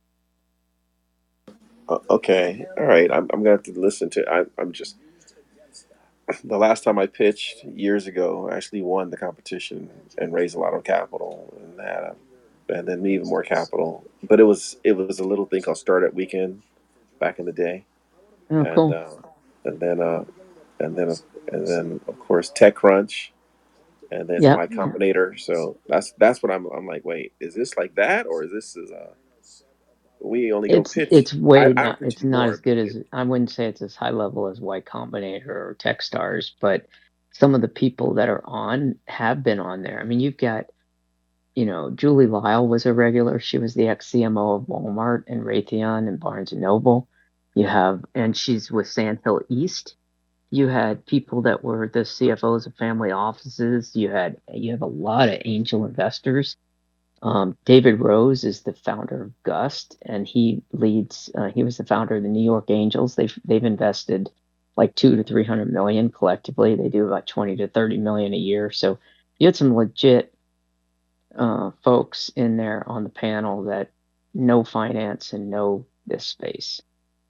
Uh, okay, all right. I'm I'm gonna have to listen to. I, I'm just the last time I pitched years ago, I actually won the competition and raised a lot of capital and had a, and then even more capital. But it was it was a little thing called Startup Weekend back in the day, Oh, and cool. uh, and then uh, and then and then of course TechCrunch, and then Yep. Y Combinator. So that's that's what I'm I'm like. Wait, is this like that or is this is uh we only go It's pitch? it's I, way I don't not pitch it's not anymore. as good as I wouldn't say it's as high level as Y Combinator or Techstars, but some of the people that are on have been on there. I mean, you've got, you know, Julie Lyle was a regular. She was the ex C M O of Walmart and Raytheon and Barnes and Noble. You have, and she's with Sandhill East. You had people that were the C F Os of family offices. You had you have a lot of angel investors. Um, David Rose is the founder of Gust, and he leads. Uh, he was the founder of the New York Angels. They've they've invested like two to three hundred million collectively. They do about twenty to thirty million a year. So you had some legit uh, folks in there on the panel that know finance and know this space.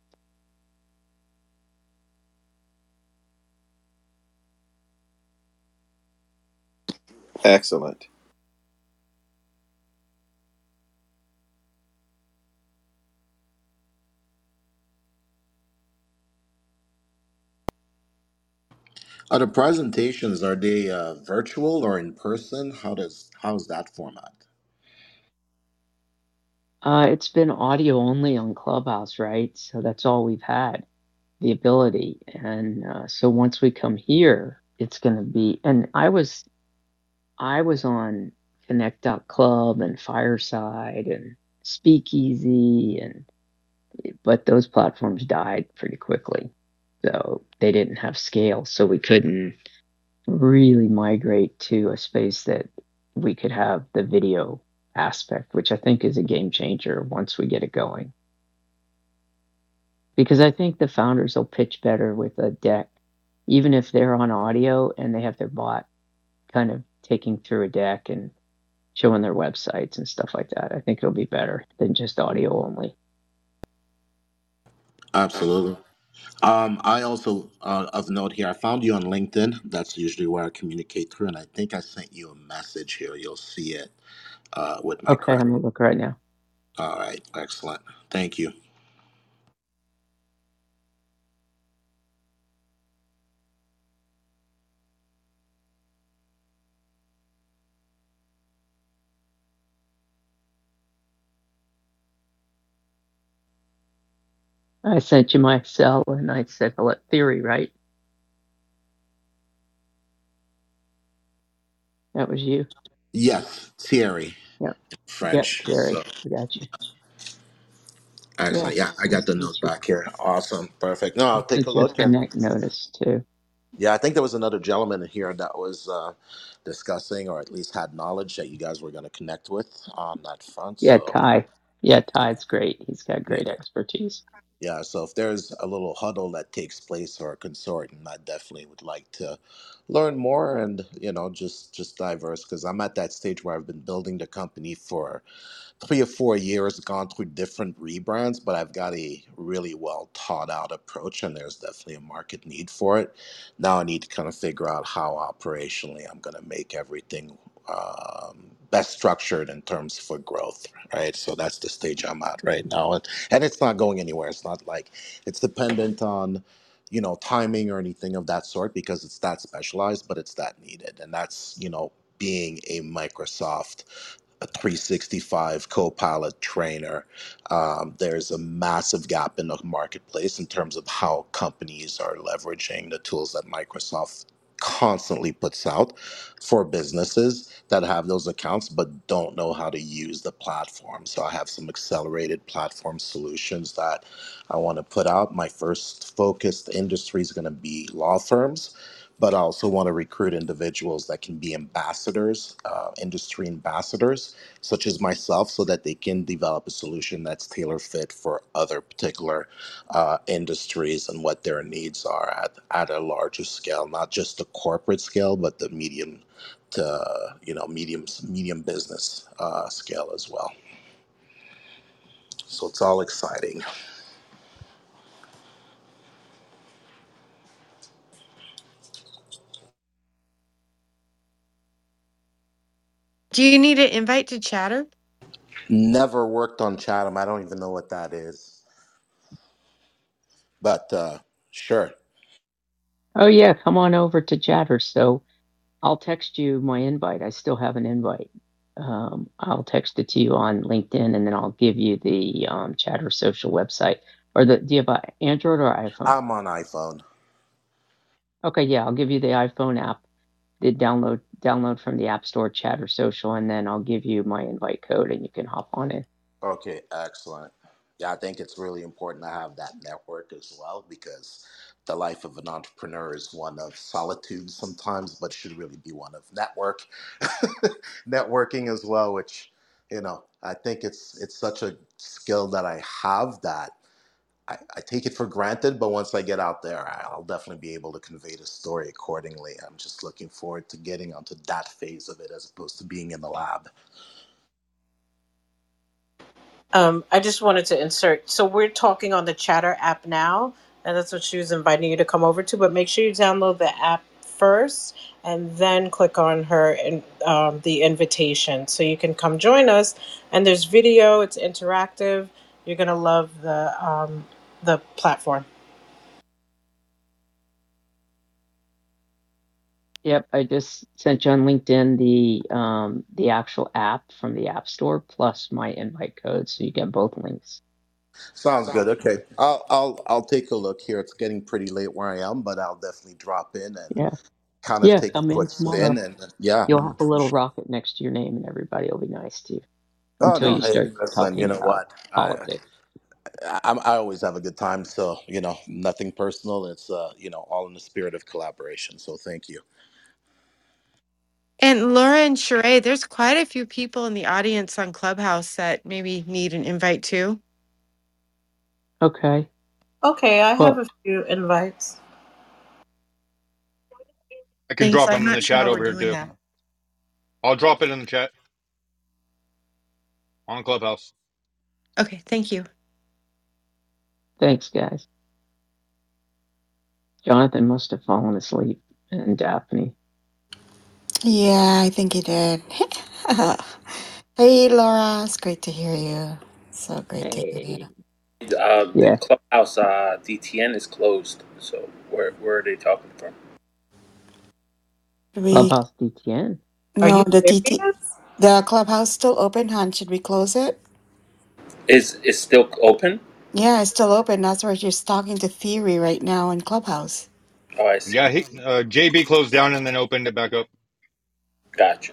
Excellent. Are the presentations, are they uh, virtual or in person? How does how's that format? Uh, it's been audio only on Clubhouse, right? So that's all we've had, the ability. And uh, so once we come here, it's going to be. And I was I was on Connect dot Club and Fireside and Speakeasy, and but those platforms died pretty quickly, so they didn't have scale. So we couldn't really migrate to a space that we could have the video aspect, which I think is a game changer once we get it going. Because I think the founders will pitch better with a deck, even if they're on audio and they have their bot kind of taking through a deck and showing their websites and stuff like that. I think it'll be better than just audio only. Absolutely. Um, I also, uh, of note here, I found you on LinkedIn. That's usually where I communicate through, and I think I sent you a message here. You'll see it uh, with my Okay, I'm credit. gonna look right now. All right, excellent. Thank you. I sent you my cell and I said let theory, right? That was you. Yes, Thierry, Yep. Yep, French. Terry. So I got you. Yeah. excellent. Yeah, I got Nice the to meet note you. back here. Awesome, perfect. No, I I'll take a sent you a look. And connect notice too. yeah, I think there was another gentleman in here that was uh, discussing, or at least had knowledge that you guys were going to connect with on that front. Yeah, So Ty. Yeah, Ty's great. He's got yeah, great expertise. Yeah, so if there's a little huddle that takes place or a consortium, I definitely would like to learn more and you know just just diverse because I'm at that stage where I've been building the company for three or four years, gone through different rebrands, but I've got a really well thought out approach, and there's definitely a market need for it. Now I need to kind of figure out how operationally I'm going to make everything um, best structured in terms for growth, right? So that's the stage I'm at right now, and and it's not going anywhere. It's not like it's dependent on you know timing or anything of that sort because it's that specialized, but it's that needed, and that's you know being a Microsoft a three sixty-five Copilot trainer. Um, there's a massive gap in the marketplace in terms of how companies are leveraging the tools that Microsoft constantly puts out for businesses that have those accounts but don't know how to use the platform. So I have some accelerated platform solutions that I want to put out. My first focused industry is going to be law firms, but I also want to recruit individuals that can be ambassadors, uh, industry ambassadors, such as myself, so that they can develop a solution that's tailor fit for other particular uh, industries and what their needs are at, at a larger scale, not just the corporate scale, but the medium to you know medium medium business uh, scale as well. So it's all exciting. Do you need an invite to Chatter? Never worked on Chatham. I don't even know what that is, but uh, sure. Oh yeah, come on over to Chatter. So I'll text you my invite. I still have an invite. Um, I'll text it to you on LinkedIn, and then I'll give you the um, Chatter social website. Or the do you have an Android or iPhone? I'm on iPhone. Okay, yeah, I'll give you the iPhone app. The download download from the App Store Chatter Social, and then I'll give you my invite code, and you can hop on in. Okay, excellent. Yeah, I think it's really important to have that network as well because the life of an entrepreneur is one of solitude sometimes, but should really be one of network, networking as well. Which, you know, I think it's it's such a skill that I have that I, I take it for granted. But once I get out there, I'll definitely be able to convey the story accordingly. I'm just looking forward to getting onto that phase of it as opposed to being in the lab. Um, I just wanted to insert. So we're talking on the Chatter app now, and that's what she was inviting you to come over to. But make sure you download the app first, and then click on her in, um, the invitation, so you can come join us. And there's video. It's interactive. You're gonna love the um, the platform. Yep, I just sent you on LinkedIn the um, the actual app from the App Store plus my invite code, so you get both links. Sounds good. Okay, I'll I'll I'll take a look here. It's getting pretty late where I am, but I'll definitely drop in and Yeah, kind of yeah, take a come in quick spin. tomorrow. And yeah, You'll have a little rocket next to your name, and everybody will be nice to you oh until no, you hey, start listen, you talking know about what? I politics. I, I always have a good time. So you know, nothing personal. It's uh you know all in the spirit of collaboration. So thank you. And Laura and Sheree, there's quite a few people in the audience on Clubhouse that maybe need an invite too. Okay. Okay, I have Well, a few invites. I can Thanks. drop I'm them in not the sure chat how we're over here doing too. that. I'll drop it in the chat on Clubhouse. Okay, thank you. thanks, guys. Jonathan must have fallen asleep, and Daphne. Yeah, I think he did. Hey, Laura, it's great to hear you. So great to hear you. Hey, uh, the Yeah, clubhouse uh, D T N is closed. So where where are they talking from? We Clubhouse D T N. Are no you the T T, serious? the clubhouse still open, hon. Should we close it? Is is still open? Yeah, it's still open. That's why she's talking to Theory right now in Clubhouse. Oh, I Yeah, see. he, uh, J B closed down and then opened it back up. Gotcha.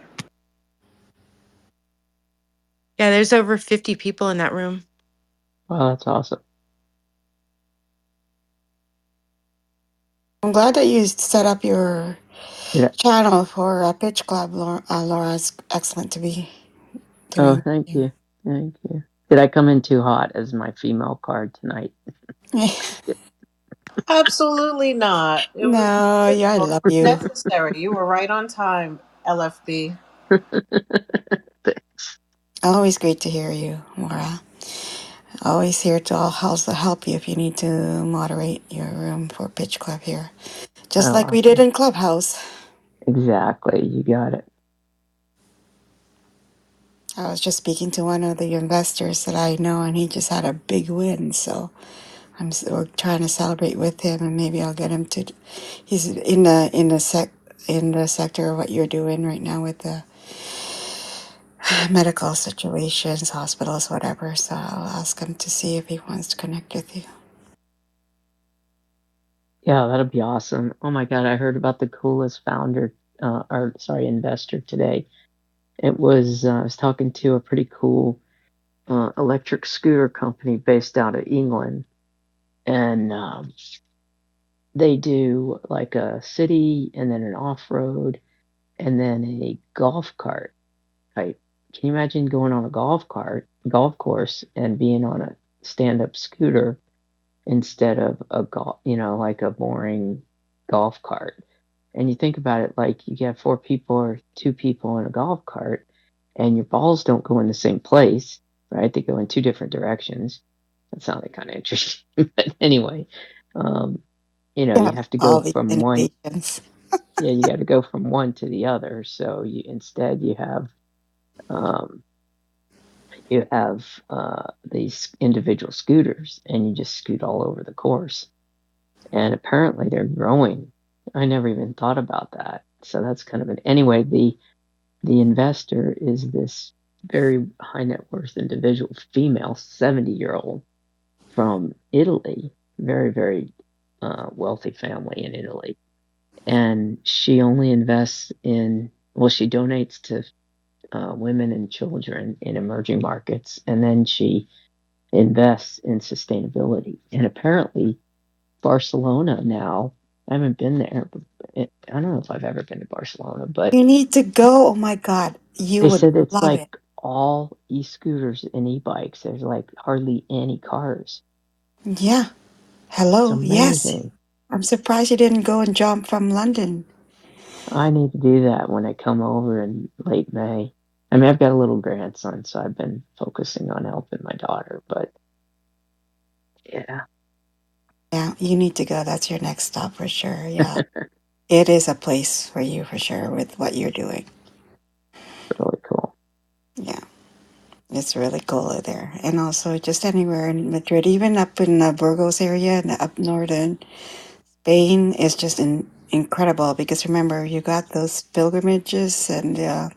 Yeah, there's over fifty people in that room. Well, that's awesome. I'm glad that you set up your Yeah. channel for a pitch club, Laura. Uh, Laura, it's excellent to be Oh, doing. thank you. Thank you. Did I come in too hot as my female card tonight? Absolutely not. It was No, yeah, I love you. necessary. You were right on time, L F B. Always great to hear you, Maura. Always here to all also help you if you need to moderate your room for Pitch Club here. Just Oh, like we did in Clubhouse. exactly. You got it. I was just speaking to one of the investors that I know, and he just had a big win. So I'm s- we're trying to celebrate with him, and maybe I'll get him to. He's in the in the sec in the sector of what you're doing right now with the medical situations, hospitals, whatever. So I'll ask him to see if he wants to connect with you. Yeah, that'll be awesome. Oh my God, I heard about the coolest founder, uh, or sorry, investor today. It was, uh, I was talking to a pretty cool uh, electric scooter company based out of England. And um, they do like a city and then an off road and then a golf cart type. Can you imagine going on a golf cart, golf course, and being on a stand up scooter instead of a golf, you know, like a boring golf cart? And you think about it, like you get four people or two people in a golf cart, and your balls don't go in the same place, right? They go in two different directions. That sounded kind of interesting, but anyway, um, you know, you Yeah, have to all go these from one. innovations. Yeah, you got to go from one to the other. So you instead you have um, you have uh, these individual scooters, and you just scoot all over the course. And apparently they're growing. I never even thought about that. So that's kind of an anyway. The the investor is this very high net worth individual, female, seventy year old from Italy, very very uh, wealthy family in Italy, and she only invests in well, she donates to uh, women and children in emerging markets, and then she invests in sustainability. And apparently, Barcelona now. I haven't been there. But it, I don't know if I've ever been to Barcelona, but You need to go. Oh my God, you they would said it's love like it. all e-scooters and e-bikes. There's like hardly any cars. Yeah. It's Hello. Yes. amazing. I'm surprised you didn't go and jump from London. I need to do that when I come over in late May. I mean, I've got a little grandson, so I've been focusing on helping my daughter, but yeah, Yeah, you need to go. That's your next stop for sure. Yeah. It is a place for you for sure with what you're doing. really cool. Yeah. It's really cool there. And also just anywhere in Madrid, even up in the Burgos area and up northern Spain is just in, incredible because remember, you got those pilgrimages and, uh,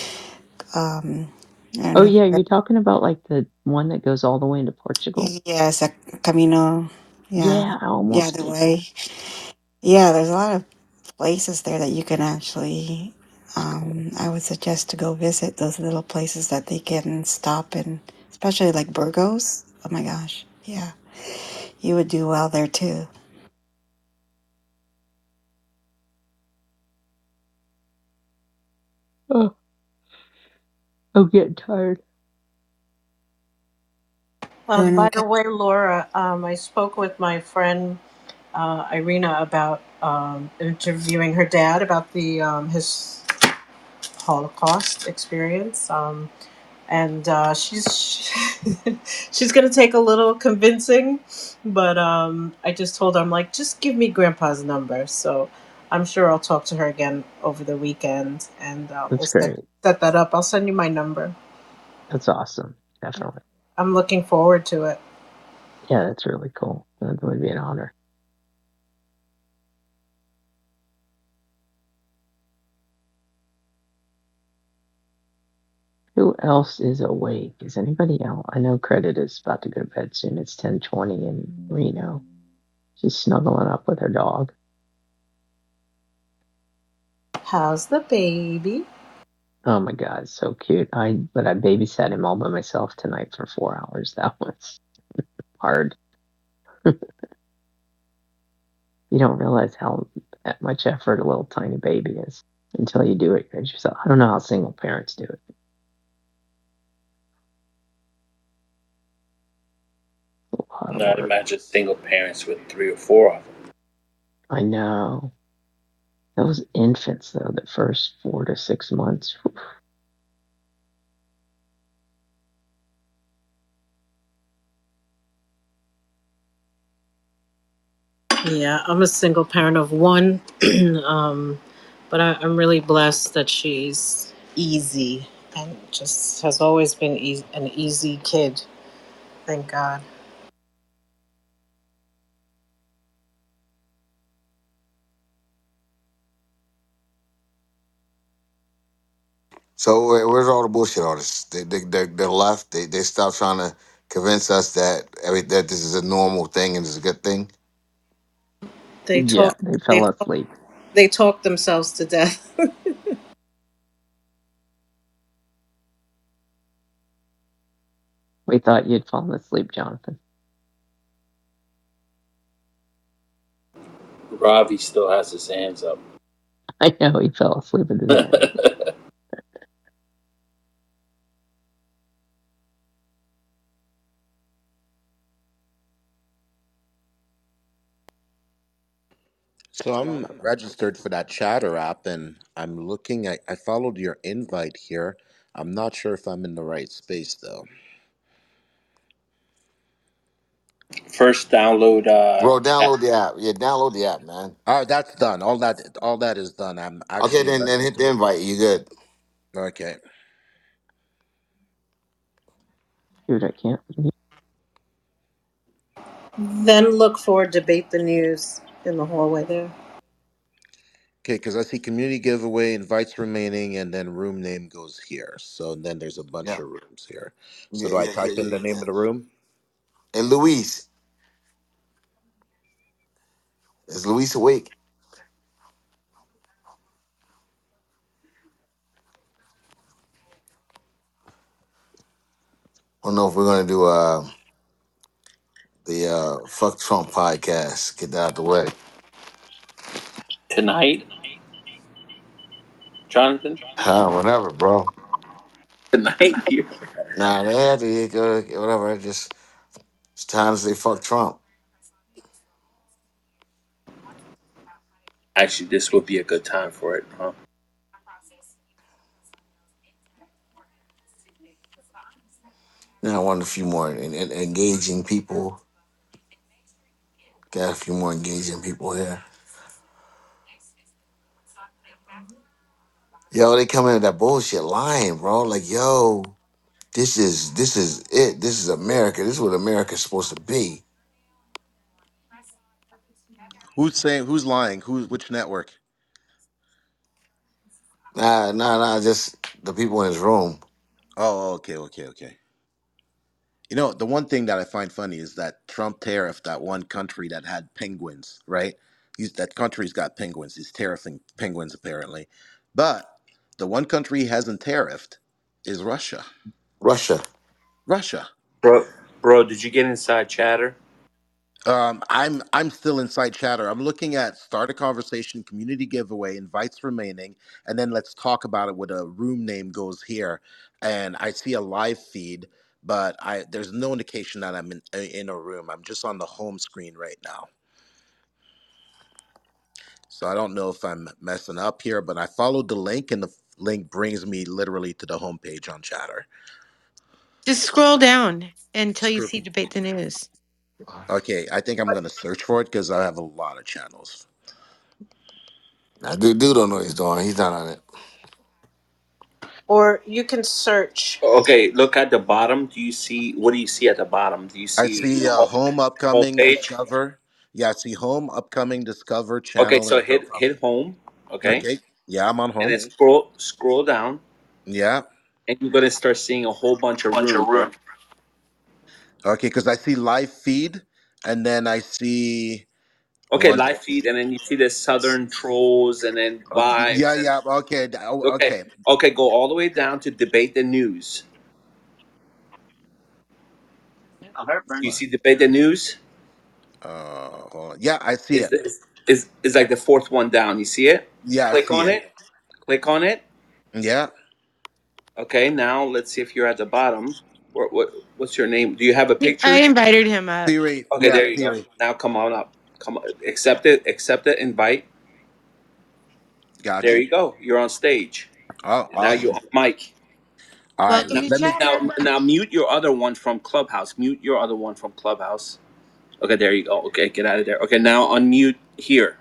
um, I don't Oh know. yeah, you're talking about like the one that goes all the way into Portugal? Yes, a Camino. Yeah. Yeah, I Yeah, almost the did that. way. Yeah, there's a lot of places there that you can actually, um, I would suggest to go visit those little places that they can stop and especially like Burgos. Oh my gosh. Yeah. You would do well there too. Oh, I'm getting tired. Um, Burning. by the way, Laura, um, I spoke with my friend uh, Irina about um, interviewing her dad about the um, his Holocaust experience. Um, and uh, she's she's gonna take a little convincing, but um, I just told her I'm like, just give me Grandpa's number. So I'm sure I'll talk to her again over the weekend, and uh, we'll That's set great. set that up. I'll send you my number. That's awesome. Yeah. Definitely. I'm looking forward to it. Yeah, that's really cool. That would be an honor. Who else is awake? Is anybody else? I know Credit is about to go to bed soon. It's ten twenty in Reno. She's snuggling up with her dog. How's the baby? Oh my God, so cute. I but I babysat him all by myself tonight for four hours. That was hard. You don't realize how much effort a little tiny baby is until you do it yourself. I don't know how single parents do it. A lot of Not work. imagine single parents with three or four of them. I know. Those infants, though, the first four to six months. Yeah, I'm a single parent of one, um, but I, I'm really blessed that she's easy and just has always been eas an easy kid. Thank God. So where- where's all the bullshit artists? They they they they left. They they stopped trying to convince us that every that this is a normal thing and it's a good thing. They Yeah, talk. they They fell talk. asleep. They talk themselves to death. We thought you'd fallen asleep, Jonathan. Ravi still has his hands up. I know he fell asleep at the end. So I'm registered for that Chatter app, and I'm looking at. I followed your invite here. I'm not sure if I'm in the right space though. First, download. Uh, Bro, app. download the app. Yeah, download the app, man. All right, that's done. All that all that is done. I'm Okay, actually then then hit the registered. invite. You good? Okay. Dude, I can't. Then look for debate the news in the hallway there. Okay, because I see community giveaway, invites remaining, and then room name goes here. So then there's a bunch Yeah. of rooms here. So Yeah, do I yeah, yeah, type in yeah. the name yeah. of the room? And Luis, is Luis awake? I don't know if we're gonna do uh the uh fuck Trump podcast. Get that out the way. Tonight, Jonathan. Huh, whatever, bro. Tonight here. Nah, they have to go whatever. It just it's time to say fuck Trump. Actually, this would be a good time for it, huh? Now I want a few more en- en- engaging people. Got a few more engaging people here. Yo, they come in with that bullshit lying, bro. Like, yo, this is this is it. This is America. This is what America's supposed to be. Who's saying? Who's lying? Who's which network? Nah, nah, nah. Just the people in his room. Oh, okay, okay, okay. You know, the one thing that I find funny is that Trump tariffed that one country that had penguins, right? He's that country's got penguins. He's tariffing penguins apparently, but the one country he hasn't tariffed is Russia. Russia. Russia. Bro, bro, did you get inside chatter? Um, I'm I'm still inside chatter. I'm looking at start a conversation, community giveaway, invites remaining, and then let's talk about it with a room name goes here. And I see a live feed, but I there's no indication that I'm in in a room. I'm just on the home screen right now. So I don't know if I'm messing up here, but I followed the link and the link brings me literally to the homepage on chatter. Just scroll down until you Screw. see debate the news. Okay, I think I'm gonna search for it because I have a lot of channels. Now, dude, dude don't know what he's doing. He's not on it. Or you can search. Okay, look at the bottom. Do you see what do you see at the bottom? Do you I see see the uh, home, home home upcoming page? discover. Yeah, I see home upcoming discover Okay, channel so and hit profile. hit home, okay, Okay, yeah, I'm on and home. then scroll scroll down, Yeah, and you're gonna start seeing a whole bunch of bunch of rooms. room. Okay, because I see live feed, and then I see Okay, one. live feed, and then you see the Southern Trolls, and then Okay, yeah, vibes, and yeah. Okay, d- oh, okay, okay. okay, go all the way down to debate the news. Do you see debate the news? Uh, hold on. Yeah, I see Is it. is is is like the fourth one down? You see it? Yeah, I Click see on it. it. Click on it. Yeah. Okay, now let's see if you're at the bottom. What, what what's your name? Do you have a I picture? invited him up. Theory, Okay, yeah, there you go. theory. Now come on up. Come on, accept it. Accept the invite. There Gotcha. you go. You're on stage. Oh, And now you're awesome. on mic. All right, Welcome Now, let, to let me. now, Chatter. now mute your other one from Clubhouse. Mute your other one from Clubhouse. Okay, there you go. Okay, get out of there. Okay, now unmute here.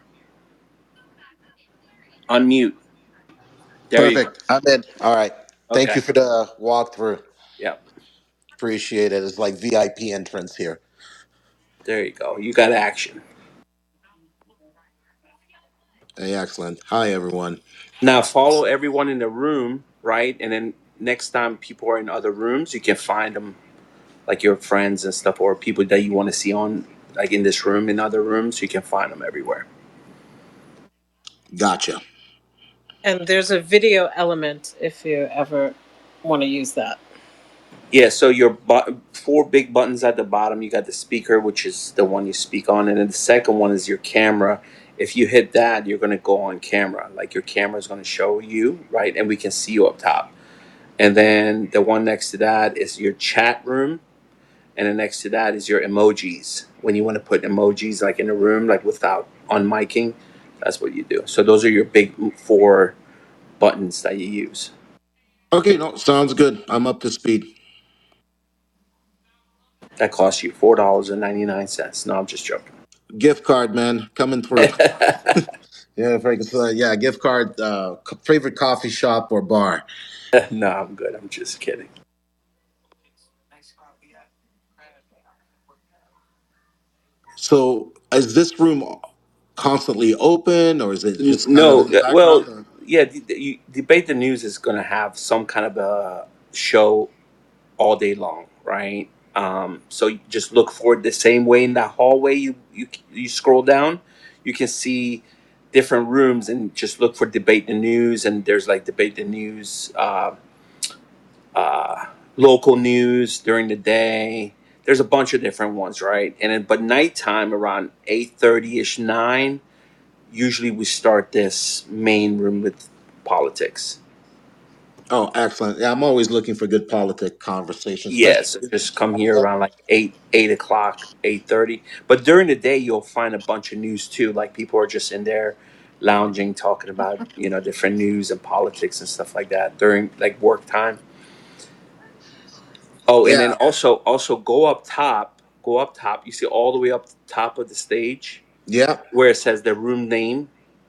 Unmute. There you go. Perfect. I'm in. All right. Thank Okay. you for the walkthrough. Yeah. Appreciate it. It's like V I P entrance here. There you go. You got action. Hey, excellent. Hi, everyone. Now follow everyone in the room, right? And then next time people are in other rooms, you can find them, like your friends and stuff, or people that you want to see on, like in this room, in other rooms. You can find them everywhere. Gotcha. And there's a video element if you ever want to use that. Yeah. So your bu- four big buttons at the bottom. You got the speaker, which is the one you speak on, and then the second one is your camera. If you hit that, you're gonna go on camera. Like your camera is gonna show you, right? And we can see you up top. And then the one next to that is your chat room. And then next to that is your emojis. When you want to put emojis like in a room, like without unmiking, that's what you do. So those are your big four buttons that you use. Okay, no, sounds good. I'm up to speed. That costs you four dollars and ninety nine cents. No, I'm just joking. Gift card, man, coming through. Yeah, if I could say, yeah, gift card. Uh, c- favorite coffee shop or bar. No, I'm good. I'm just kidding. So, is this room constantly open, or is it N- just kind of No, in the uh, well, background? Or? yeah, the, the, you, debate the news is going to have some kind of a show all day long, right? Um, so you just look for it the same way in that hallway. You you you scroll down, you can see different rooms, and just look for debate the news. And there's like debate the news, uh, uh, local news during the day. There's a bunch of different ones, right? And then but nighttime around eight thirty ish nine. Usually we start this main room with politics. Oh, excellent. Yeah, I'm always looking for good politic conversation, Yeah, especially so in just this come room. here Yep. around like eight eight o'clock, eight thirty. But during the day, you'll find a bunch of news too. Like people are just in there lounging, talking about you know different news and politics and stuff like that during like work time. Oh, and then Yeah. also also go up top, go up top. You see all the way up top of the stage Yeah. where it says the room name.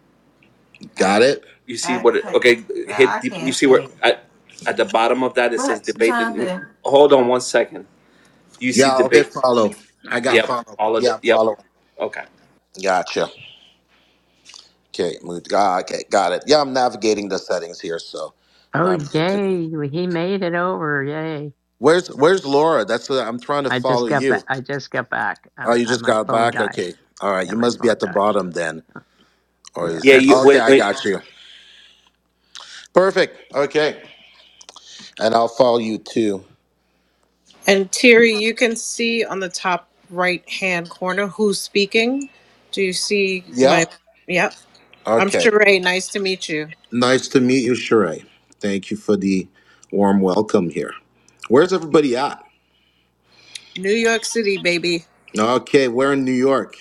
Got it. You see I what? It, could. okay, hit. I You can't see where see. at at the bottom of that it says What you debate trying the. to do? Hold on one second. Do you see Yeah. Okay. debate? Follow. I got Yep. follow. All of Yeah. the. I'm Yep. following. Okay. Gotcha. Okay. Moved. Ah, okay. Got it. Yeah. I'm navigating the settings here, so Oh, I'm good. yay. He made it over. Yay. Where's Where's Laura? That's uh, I'm trying to I just follow got back. you. I just got back. I, Oh, you I, just my got phone back. died. Okay. All right. Yeah, You my must be phone at the died. bottom then, or Yeah, is Yeah. it? You that's Okay, wait. I Wait. got you. Perfect. Okay, and I'll follow you too. And Thierry, you can see on the top right hand corner who's speaking. Do you see Yeah. my? Yep. I'm Okay. Sheree. Nice to meet you. Nice to meet you, Sheree. Thank you for the warm welcome here. Where's everybody at? New York City, baby. Okay, we're in New York.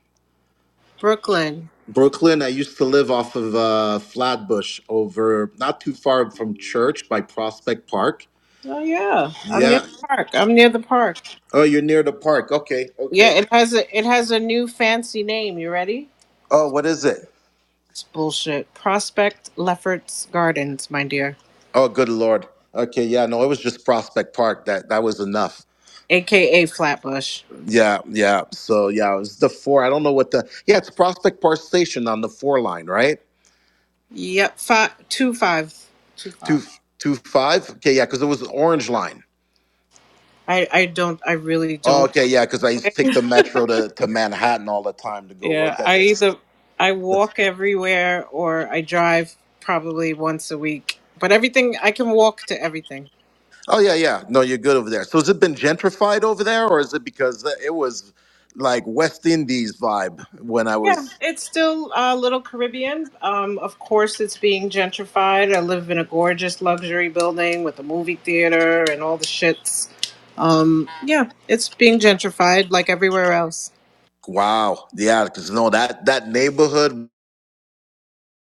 Brooklyn. Brooklyn. I used to live off of uh, Flatbush, over not too far from Church by Prospect Park. Oh yeah, I'm near Yeah. the park. I'm near the park. Oh, you're near the park. Okay. Yeah, Okay. it has a it has a new fancy name. You ready? Oh, what is it? It's bullshit. Prospect Lefferts Gardens, my dear. Oh, good lord. Okay. Yeah. No, it was just Prospect Park. That that was enough. A K A Flatbush. Yeah, yeah. So yeah, it was the four. I don't know what the yeah. It's Prospect Park Station on the four line, right? Yep, five two five. Two Two five. two five. Okay, yeah, because it was the orange line. I, I don't I really Oh, don't okay, yeah, because I used to take the metro to, to Manhattan all the time to go Yeah, work at I this. either I this walk everywhere or I drive probably once a week. But everything I can walk to everything. oh yeah, yeah. No, you're good over there. So has it been gentrified over there, or is it because it was like West Indies vibe when I Yeah, was? it's still a little Caribbean. Um, of course, it's being gentrified. I live in a gorgeous luxury building with a movie theater and all the shits. Um, yeah, it's being gentrified like everywhere else. Wow. Yeah, because no, that that neighborhood